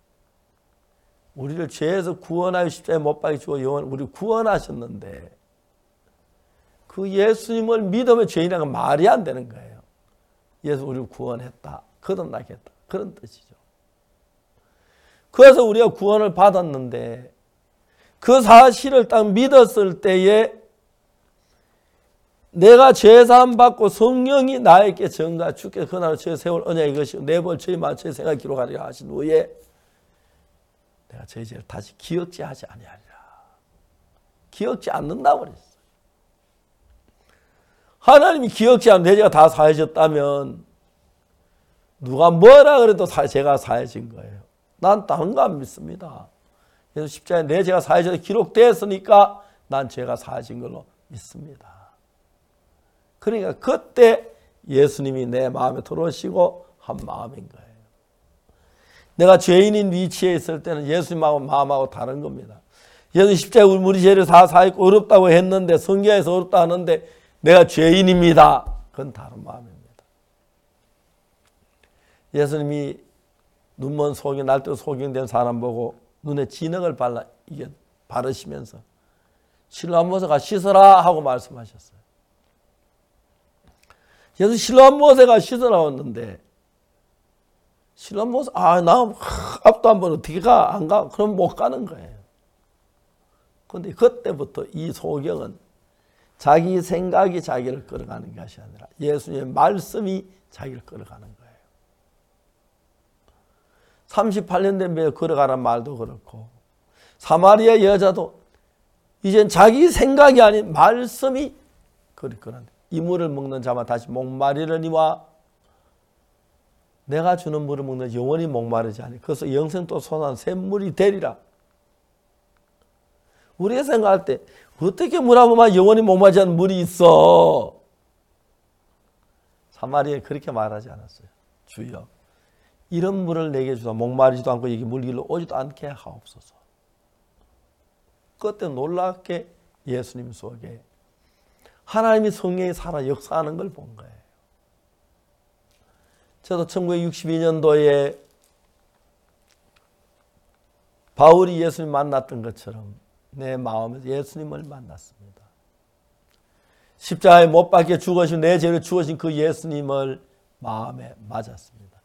우리를 죄에서 구원하여 십자가에 못 박혀 죽어 영원 우리를 구원하셨는데 그 예수님을 믿으면 죄인이라는 건 말이 안 되는 거예요. 예수 우리를 구원했다. 거듭나겠다. 그런 뜻이죠. 그래서 우리가 구원을 받았는데 그 사실을 딱 믿었을 때에 내가 죄사함 받고 성령이 나에게 전가 주께서 그날 죄 세월 언약 이것이요 내 벌 죄의 마초의 생각 기록하리라 하신 후에 내가 저희 죄를 다시 기억지 하지 아니하리라. 기억지 않는다고 그랬어요. 하나님이 기억지 않는 내 죄가 다 사해졌다면 누가 뭐라 그래도 제가 사해진 거예요. 난 다른 거 안 믿습니다. 그래서 십자가에 내 죄가 사해져서 기록되었으니까 난 죄가 사해진 걸로 믿습니다. 그러니까 그때 예수님이 내 마음에 들어오시고 한 마음인 거예요. 내가 죄인인 위치에 있을 때는 예수님하고 마음하고 다른 겁니다. 예수님 십자가에 우리 죄를 다 사했고 어렵다고 했는데 성경에서 어렵다 하는데 내가 죄인입니다. 그건 다른 마음입니다. 예수님이 눈먼 소경, 날도 소경된 사람 보고 눈에 진흙을 바르시면서 실로암 모세가 씻어라 하고 말씀하셨어요. 예수 실로암 모세가 씻으라고 했는데 실로암 모세 나 앞도 한 번 어떻게 가? 안 가? 그럼 못 가는 거예요. 그런데 그때부터 이 소경은 자기 생각이 자기를 끌어가는 것이 아니라 예수님의 말씀이 자기를 끌어가는 거예요. 38년 된 배에 걸어가란 말도 그렇고 사마리아 여자도 이젠 자기 생각이 아닌 말씀이 그렇거든. 이 물을 먹는 자만 다시 목마르려니와 내가 주는 물을 먹는 영원히 목마르지 않니. 그래서 영생 또 솟아난 샘물이 되리라. 우리가 생각할 때 어떻게 물 한 번만 영원히 목마르지 않는 물이 있어. 사마리아에 그렇게 말하지 않았어요. 주여 이런 물을 내게 주사 목마르지도 않고 여기 물 길러 오지도 않게 하옵소서. 그때 놀랍게 예수님 속에 하나님이 성령이 살아 역사하는 걸 본 거예요. 저도 1962년도에 바울이 예수님 만났던 것처럼 내 마음에서 예수님을 만났습니다. 십자가에 못 박혀 죽으신 내 죄를 죽으신 그 예수님을 마음에 맞았습니다.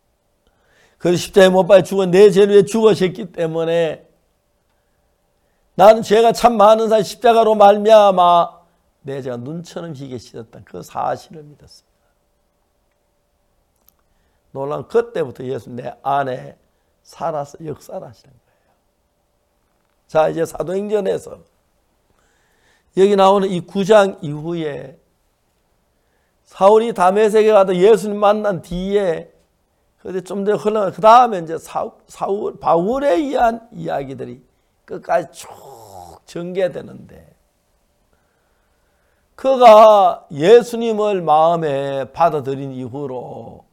그 십자가에 못 박혀 죽은 내 죄를 위해 죽으셨기 때문에 나는 죄가 참 많은 사이 십자가로 말미암아 내 죄가 눈처럼 희게 씻었던 그 사실을 믿었습니다. 놀라운 그때부터 예수 내 안에 살아서 역사를 하시는 거예요. 자, 이제 사도행전에서 여기 나오는 이 9장 이후에 사울이 다메섹에 가서 예수님 만난 뒤에 그런데 좀 더 흘러가 그 다음에 이제 바울에 의한 이야기들이 끝까지 쭉 전개되는데 그가 예수님을 마음에 받아들인 이후로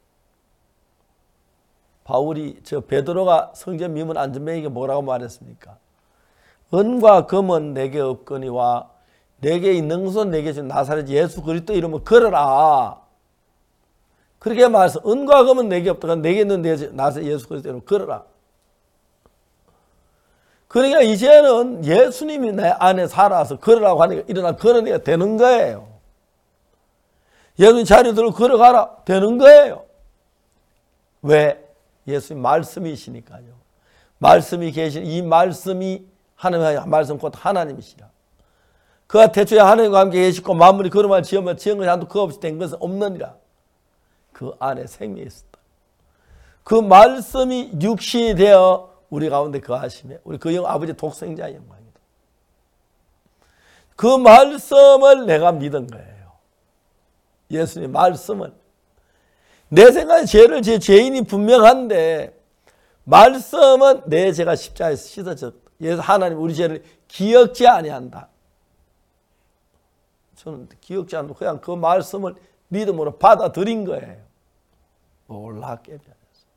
바울이 베드로가 성전 미문 안전뱅이에게 뭐라고 말했습니까? 은과 금은 내게 없거니와 내게 있는 것은 내게 준 나사렛 예수 그리스도 이름을 걸어라. 그렇게 말해서 은과 금은 내게 없다가 내게 있는 나사렛 예수 그리스도 이름을 걸어라. 그러니까 이제는 예수님이 내 안에 살아서 걸으라고 하니까 일어나 걸으니까 되는 거예요. 예수님 자리 들고 걸어가라 되는 거예요. 왜? 예수님 말씀이시니까요. 말씀이 계신 이 말씀이 하나님의 말씀 곧 하나님이시라. 그가 태초에 하나님과 함께 계시고 만물이 그름을 지으며 지은 것이 한도 그 없이 된 것은 없느니라. 그 안에 생명이 있었다. 그 말씀이 육신이 되어 우리 가운데 거하시며 우리 그 아버지 독생자의 영광이다. 그 말씀을 내가 믿은 거예요. 예수님 말씀을. 내 생각에 죄를 제 죄인이 분명한데 말씀은 내 죄가 십자가에서 씻어졌다. 예수 하나님 우리 죄를 기억지 아니한다. 저는 기억지 않고 그냥 그 말씀을 믿음으로 받아들인 거예요. 놀랍게 변했어요.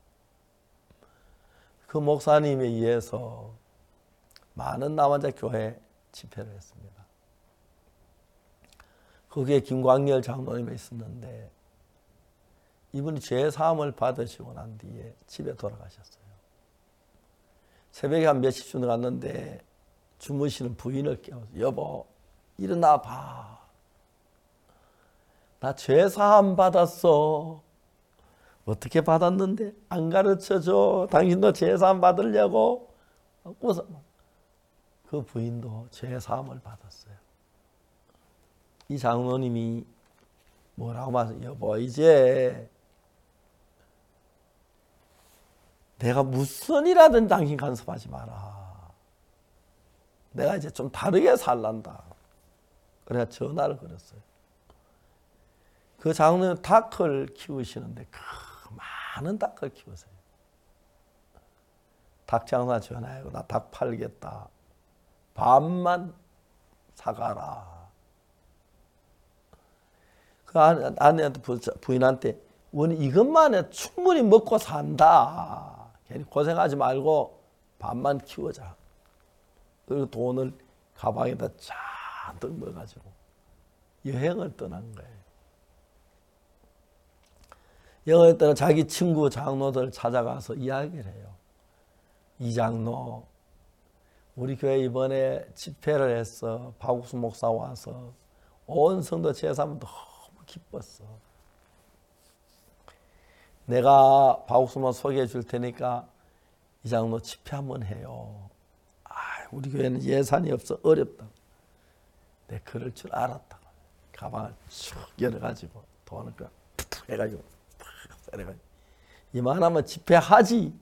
그 목사님에 의해서 많은 남한자 교회 집회를 했습니다. 거기에 김광열 장로님이 있었는데 이분이 죄 사함을 받으시고 난 뒤에 집에 돌아가셨어요. 새벽에 한 몇십쯤 갔는데 주무시는 부인을 깨워서 여보 일어나 봐. 나 죄 사함 받았어. 어떻게 받았는데? 안 가르쳐줘. 당신도 죄 사함 받으려고? 그 부인도 죄 사함을 받았어요. 이 장로님이 뭐라고 말했어요? 여보 이제 내가 무슨 일하든 당신 간섭하지 마라. 내가 이제 좀 다르게 살란다. 그래서 전화를 걸었어요. 그 장로는 닭을 키우시는데 많은 닭을 키우세요. 닭 장사 전화해고 나 닭 팔겠다. 반만 사가라. 그 아내한테 부인한테 원래 이것만 해 충분히 먹고 산다. 괜히 고생하지 말고 반만 키우자. 그리고 돈을 가방에다 잔뜩 넣어가지고 여행을 떠난 거예요. 여행을 떠나 자기 친구 장로들 찾아가서 이야기를 해요. 이 장로 우리 교회 이번에 집회를 했어. 박욱수 목사 와서 온 성도 제사하면 너무 기뻤어. 내가 박욱수만 소개해 줄 테니까 이 장로 집회 한번 해요. 우리 교회는 예산이 없어 어렵다. 내 그럴 줄 알았다. 가방을 쭉 열어가지고 돈을 툭툭 해가지고 탁 이만하면 집회하지.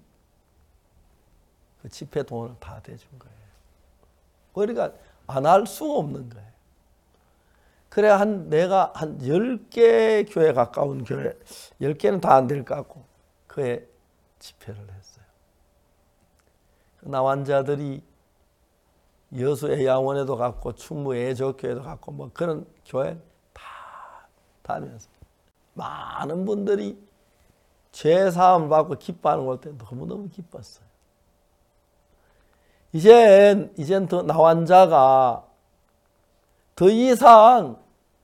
그 집회 돈을 다 대준 거예요. 그러니까 안 할 수가 없는 거예요. 그래 내가 한 10개 교회 가까운 교회 10개는 다 안 될 것 같고 그에 집회를 했어요. 그 나환자들이 여수 애양원에도 갔고 충무 애조교회도 갔고 뭐 그런 교회 다 다니면서 많은 분들이 죄사함을 받고 기뻐하는 걸 때 너무너무 기뻤어요. 이젠 더 나환자가 더 이상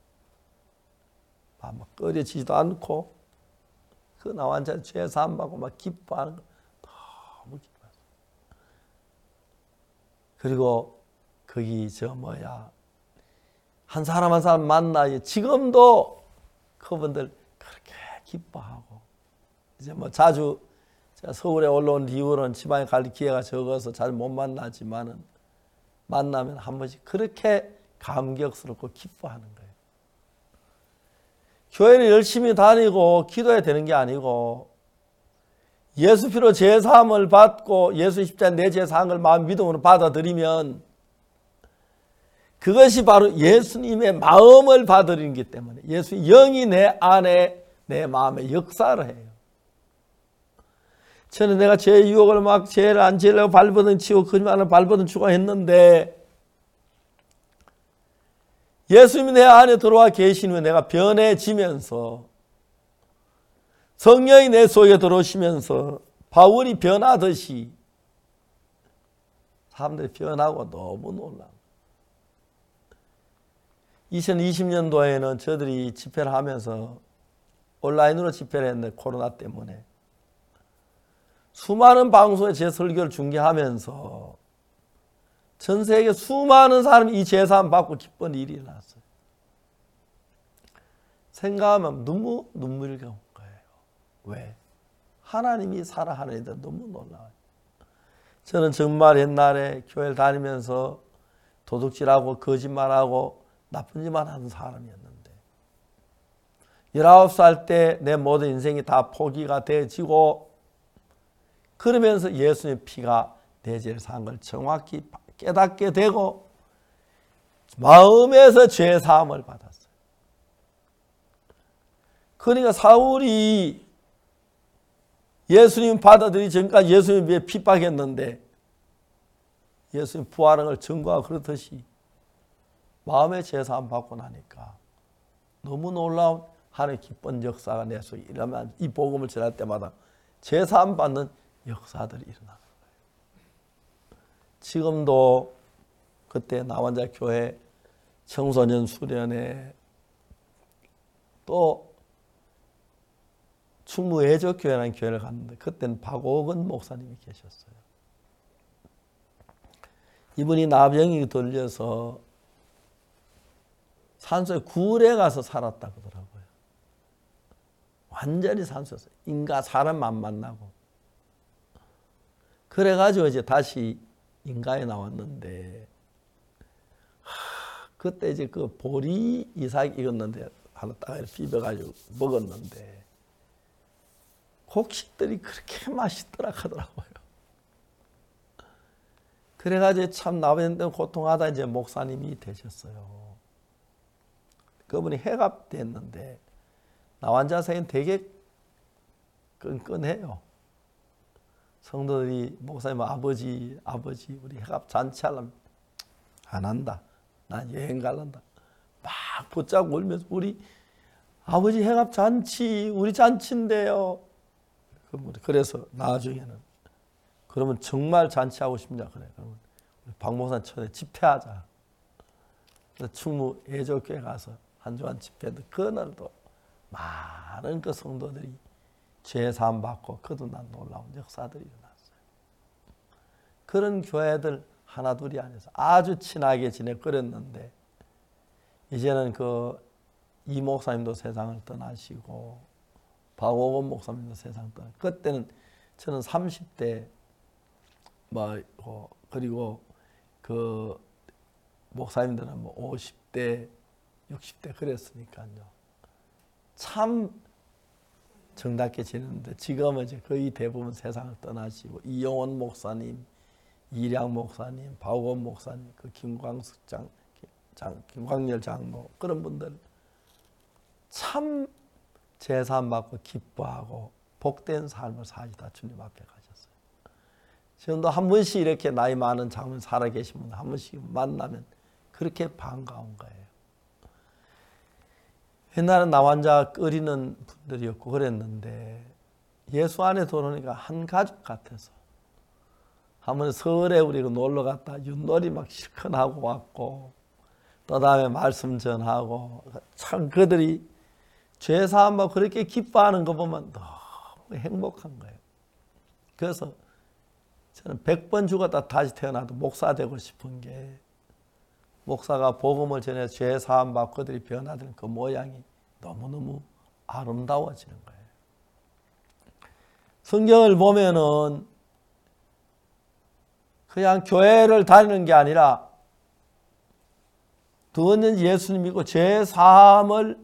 막 꺼려지지도 않고 그 나환자 죄사함 받고 막 기뻐하는 거 너무 기뻤어요. 그리고 거기 한 사람 한 사람 만나 지금도 그분들 그렇게 기뻐하고 이제 자주 제가 서울에 올라온 이후로는 지방에 갈 기회가 적어서 잘 못 만나지만은 만나면 한 번씩 그렇게 감격스럽고 기뻐하는 거예요. 교회를 열심히 다니고 기도해야 되는 게 아니고 예수 피로 제사함을 받고 예수 십자가 내 제사한 걸 마음 믿음으로 받아들이면 그것이 바로 예수님의 마음을 받아들이는 기 때문에 예수 영이 내 안에 내 마음에 역사를 해요. 저는 내가 죄의 유혹을 막 죄를 안 지으려고 발버둥 치고 거짓말을 발버둥 치고 했는데 예수님이 내 안에 들어와 계신 후에 내가 변해지면서 성령이 내 속에 들어오시면서 바울이 변하듯이 사람들이 변하고 너무 놀라워. 2020년도에는 저들이 집회를 하면서 온라인으로 집회를 했는데 코로나 때문에 수많은 방송에 제 설교를 중계하면서 전 세계 수많은 사람이 이 제사함 받고 기쁜 일이 일어났어요. 생각하면 너무 눈물이 온 거예요. 왜? 하나님이 살아하는 이들 너무 놀라워요. 저는 정말 옛날에 교회를 다니면서 도둑질하고 거짓말하고 나쁜 짓만 하는 사람이었는데 19살 때 내 모든 인생이 다 포기가 되어지고 그러면서 예수님의 피가 내 죄를 산 걸 정확히 깨닫게 되고 마음에서 죄 사함을 받았어요. 그러니까 사울이 예수님 받아들이기 전까지 예수님 위해 핍박했는데 예수님 부활한 걸 증거하고 그렇듯이 마음의 죄 사함 받고 나니까 너무 놀라운 하나님의 기쁜 역사가 내 속에 일어나면 이 복음을 전할 때마다 죄 사함 받는 역사들이 일어나는 거예요. 지금도 그때 나환자 교회 청소년 수련회 또 충무 애적교회라는 교회를 갔는데 그때는 박옥은 목사님이 계셨어요. 이분이 나병이 들려서 산소에 굴에 가서 살았다 그러더라고요. 완전히 산소에서 인간 사람 안 만나고 그래가지고 이제 다시 인간에 나왔는데 그때 이제 그 보리 이삭 익었는데 하나 딱 비벼가지고 먹었는데 곡식들이 그렇게 맛있더라 하더라고요. 그래가지고 참 나병 고통하다 이제 목사님이 되셨어요. 그분이 해가 됐는데 나환자 생은 되게 끈끈해요. 성도들이 목사님 아버지 우리 해갑 잔치하려면 안 한다. 난 여행 갈란다. 막 붙잡고 울면서 우리 아버지 해갑 잔치 우리 잔치인데요. 그래서 나중에는 그러면 정말 잔치하고 싶냐 그래. 그러면 박 목사님 초대 집회하자. 그래서 충무 애조교회 가서 한 주간 집회도 그날도 많은 그 성도들이 죄 사함 받고 거듭난 놀라운 역사들이 일어났어요. 그런 교회들 하나둘이 아니어서 아주 친하게 지내그랬는데 이제는 그 이 목사님도 세상을 떠나시고 박옥원 목사님도 세상 떠나. 그때는 저는 30대 그리고 그 목사님들은 50대 60대 그랬으니까요. 참 정답게 지냈는데 지금은 이제 거의 대부분 세상을 떠나시고 이영원 목사님, 이량 목사님, 박원 목사님, 그 김광석 김광열 장로 그런 분들 참 제사함 받고 기뻐하고 복된 삶을 사시다 주님 앞에 가셨어요. 지금도 한 번씩 이렇게 나이 많은 장로님 살아계신 분 한 번씩 만나면 그렇게 반가운 거예요. 옛날엔 나 혼자 끓이는 분들이었고 그랬는데 예수 안에 들어오니까 한 가족 같아서 한번 설에 우리가 놀러 갔다 윷놀이 막 실컷 하고 왔고 또 다음에 말씀 전하고 참 그들이 죄사함 받고 그렇게 기뻐하는 거 보면 너무 행복한 거예요. 그래서 저는 100번 죽었다 다시 태어나도 목사 되고 싶은 게 목사가 복음을 전해 죄 사함 받고 그들이 변화되는 그 모양이 너무너무 아름다워지는 거예요. 성경을 보면은 그냥 교회를 다니는 게 아니라 두 번째는 예수님 믿고 죄 사함을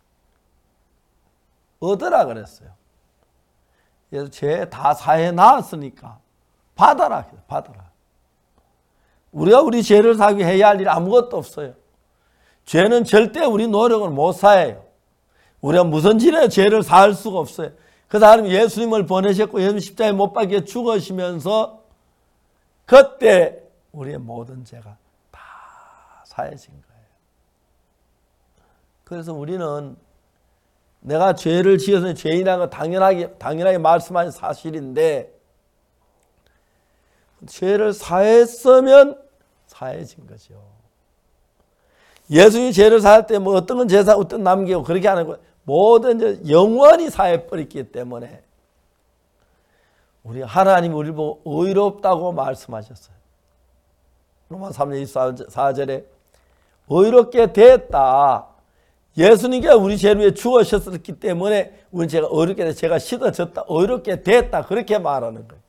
얻으라 그랬어요. 그래서 죄 다 사해 놨으니까 받아라. 받아라. 우리가 우리 죄를 사기 해야 할 일 아무것도 없어요. 죄는 절대 우리 노력을 못 사해요. 우리가 무슨 죄에 죄를 사할 수가 없어요. 그래서 하나님 예수님을 보내셨고 예수님 십자가에 못 박혀 죽으시면서 그때 우리의 모든 죄가 다 사해진 거예요. 그래서 우리는 내가 죄를 지어서 죄인이라는 건 당연하게 말씀하신 사실인데 죄를 사했으면 사해진 거죠. 예수님이 죄를 사할 때 뭐 어떤 건 제사 어떤 남기고 그렇게 하는 거 모든 영원히 사해버렸기 때문에 우리 하나님이 우리를 보고 의롭다고 말씀하셨어요. 로마 3장 24절에 의롭게 됐다. 예수님께 우리 죄를 위해 죽으셨기 때문에 우리 죄가 의롭게 됐다. 죄가 씻어졌다. 의롭게 됐다. 그렇게 말하는 거예요.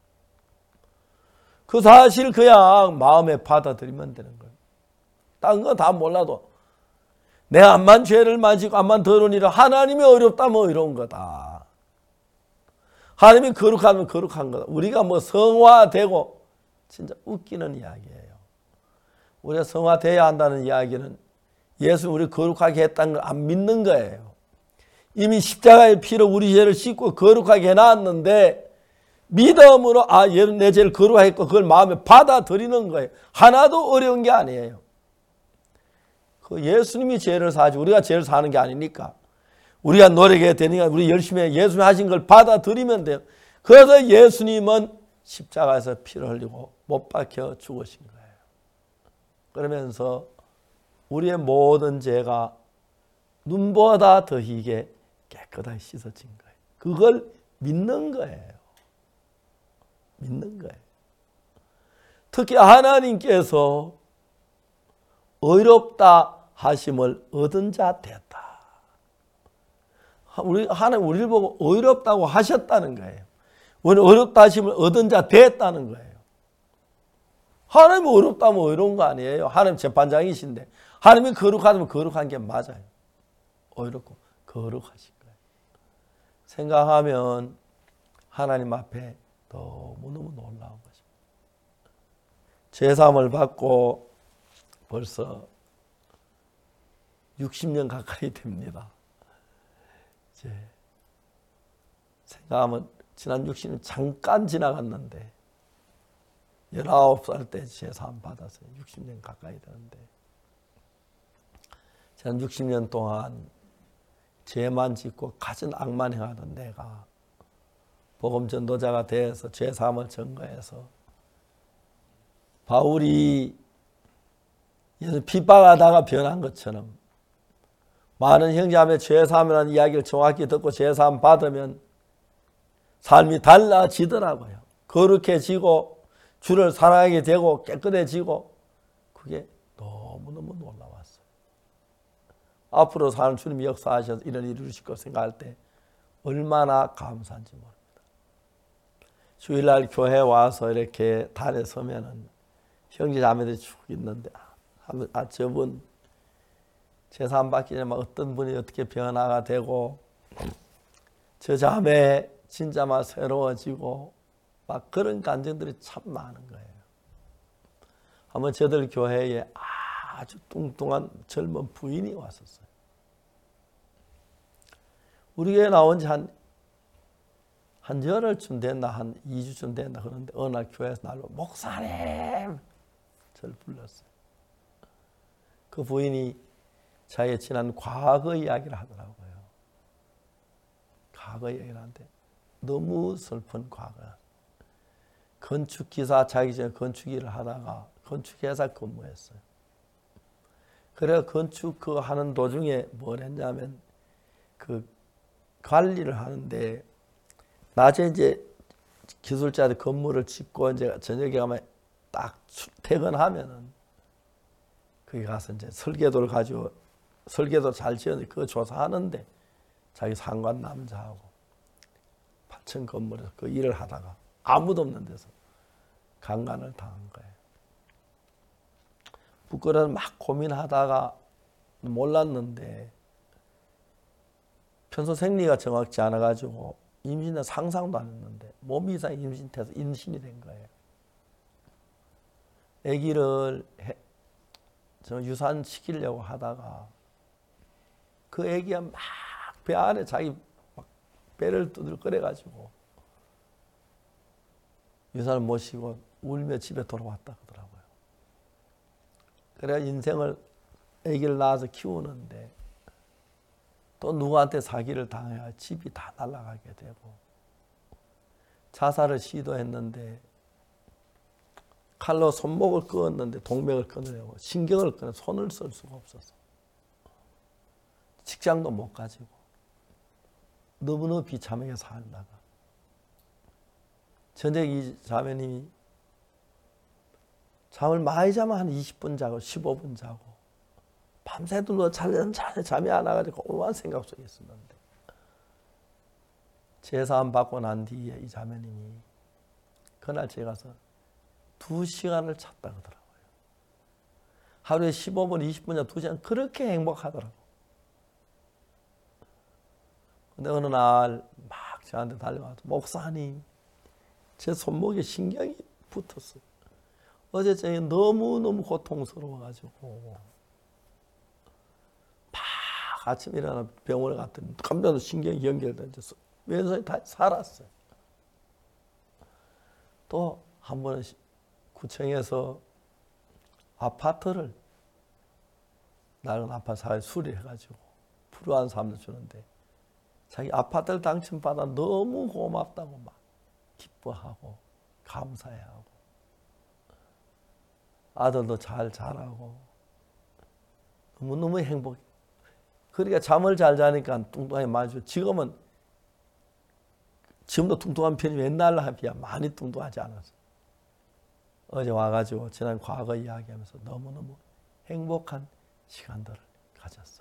그 사실 그냥 마음에 받아들이면 되는 거예요. 딴 거 다 몰라도 내가 암만 죄를 만지고 암만 더러운 일을 하나님이 어렵다면 어려운 거다. 하나님이 거룩하면 거룩한 거다. 우리가 뭐 성화되고 진짜 웃기는 이야기예요. 우리가 성화돼야 한다는 이야기는 예수 우리 거룩하게 했다는 걸 안 믿는 거예요. 이미 십자가의 피로 우리 죄를 씻고 거룩하게 해놨는데 믿음으로 내 죄를 거룩하게 했고 그걸 마음에 받아들이는 거예요. 하나도 어려운 게 아니에요. 그 예수님이 죄를 사지 우리가 죄를 사는 게 아니니까 우리가 노력해야 되니까 우리 열심히 예수님이 하신 걸 받아들이면 돼요. 그래서 예수님은 십자가에서 피를 흘리고 못 박혀 죽으신 거예요. 그러면서 우리의 모든 죄가 눈보다 더 희게 깨끗하게 씻어진 거예요. 그걸 믿는 거예요. 믿는 거예요. 특히 하나님께서 의롭다 하심을 얻은 자 되었다. 하나님 우리를 보고 의롭다고 하셨다는 거예요. 우리는 의롭다 하심을 얻은 자 됐다는 거예요. 하나님이 의롭다면 의로운 거 아니에요. 하나님 재판장이신데 하나님이 거룩하다면 거룩한 게 맞아요. 의롭고 거룩하신 거예요. 생각하면 하나님 앞에 너무너무 놀라운 것입니다. 죄사함을 받고 벌써 60년 가까이 됩니다. 이제 생각하면 지난 60년 잠깐 지나갔는데 19살 때 죄사함 받았어요. 60년 가까이 되는데 지난 60년 동안 죄만 짓고 가진 악만 행하던 내가 복음 전도자가 되어서 죄사함을 전거해서 바울이 핍박하다가 변한 것처럼 많은 형제자매 죄사함이라는 이야기를 정확히 듣고 죄사함 받으면 삶이 달라지더라고요. 거룩해지고 주를 사랑하게 되고 깨끗해지고 그게 너무너무 놀라웠어요. 앞으로 사는 주님이 역사하셔서 이런 일을 이루실 거 생각할 때 얼마나 감사한지 모릅니다. 주일날 교회 와서 이렇게 단에 서면은 형제자매들이 쭉 있는데 저분 제사함 받기 전에 막 어떤 분이 어떻게 변화가 되고 저 자매 진짜 막 새로워지고 막 그런 감정들이 참 많은 거예요. 한번 저들 교회에 아주 뚱뚱한 젊은 부인이 왔었어요. 우리 교회 나온 지 한 열흘쯤 됐나 한 2주쯤 됐나 그런데 어느 날 교회에서 날로 목사님 저를 불렀어요. 그 부인이 자기의 지난 과거 이야기를 하더라고요. 과거 이야기를 하는데 너무 슬픈 과거. 건축기사 자기 전에 건축일을 하다가 건축회사 근무했어요. 그래서 건축 그 하는 도중에 뭘 했냐면 그 관리를 하는데 낮에 이제 기술자들 건물을 짓고 이제 저녁에 가면 딱 퇴근하면은 거기 가서 이제 설계도를 가지고 설계도 잘 지었는데 그거 조사하는데 자기 상관 남자하고 8층 건물에서 그 일을 하다가 아무도 없는 데서 강간을 당한 거예요. 부끄러워 막 고민하다가 몰랐는데 평소 생리가 정확치 않아가지고 임신은 상상도 안 했는데 몸이 이상 임신돼서 임신이 된 거예요. 아기를 유산시키려고 하다가 그 아기가 막 배 안에 자기 막 배를 두들거려가지고 유산을 모시고 울며 집에 돌아왔다 그러더라고요. 그래야 인생을 아기를 낳아서 키우는데 또 누구한테 사기를 당해야 집이 다 날아가게 되고 자살을 시도했는데 칼로 손목을 그었는데 동맥을 끊으려고 신경을 끊어 손을 쓸 수가 없어서 직장도 못 가지고 너무너무 비참하게 살다가 저녁 이 자매님이 잠을 많이 자면 한 20분 자고 15분 자고 밤새도 너 잠이 안 와가지고 오만 생각 속에 있었는데 제사함 받고 난 뒤에 이 자매님이 그날 제가 가서 2시간을 잤다 그러더라고요. 하루에 15분, 20분, 2시간 그렇게 행복하더라고요. 근데 어느 날 막 저한테 달려와서 목사님 제 손목에 신경이 붙었어요. 어제 저녁에 너무너무 고통스러워가지고 막 아침에 일어나 병원에 갔더니 깜짝 놀라서 신경이 연결돼서 왼손이 다 살았어요. 또 한 번은 구청에서 아파트를 낡은 아파트 수리해가지고 필요한 사람들 주는데 자기 아파트를 당첨받아 너무 고맙다고 막 기뻐하고 감사해하고 아들도 잘 자라고 너무너무 행복해. 그러니까 잠을 잘 자니까 뚱뚱하게 많아지고 지금도 뚱뚱한 편이 옛날에 비해 많이 뚱뚱하지 않았어요. 어제 와가지고 지난 과거 이야기하면서 너무너무 행복한 시간들을 가졌어요.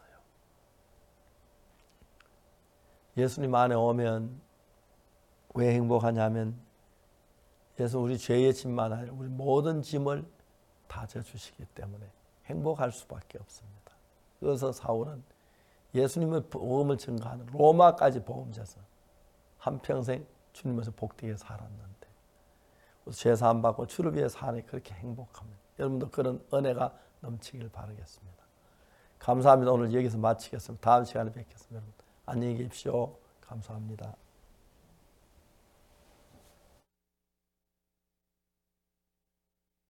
예수님 안에 오면 왜 행복하냐면 예수 우리 죄의 짐만 아니라 우리 모든 짐을 다 져주시기 때문에 행복할 수밖에 없습니다. 그래서 사울은 예수님의 복음을 증거하는 로마까지 복음져서 한평생 주님에서 복되게 살았는데 죄사함 받고 주를 위해 사니 그렇게 행복합니다. 여러분도 그런 은혜가 넘치길 바라겠습니다. 감사합니다. 오늘 여기서 마치겠습니다. 다음 시간에 뵙겠습니다. 여러분 안녕히 계십시오. 감사합니다.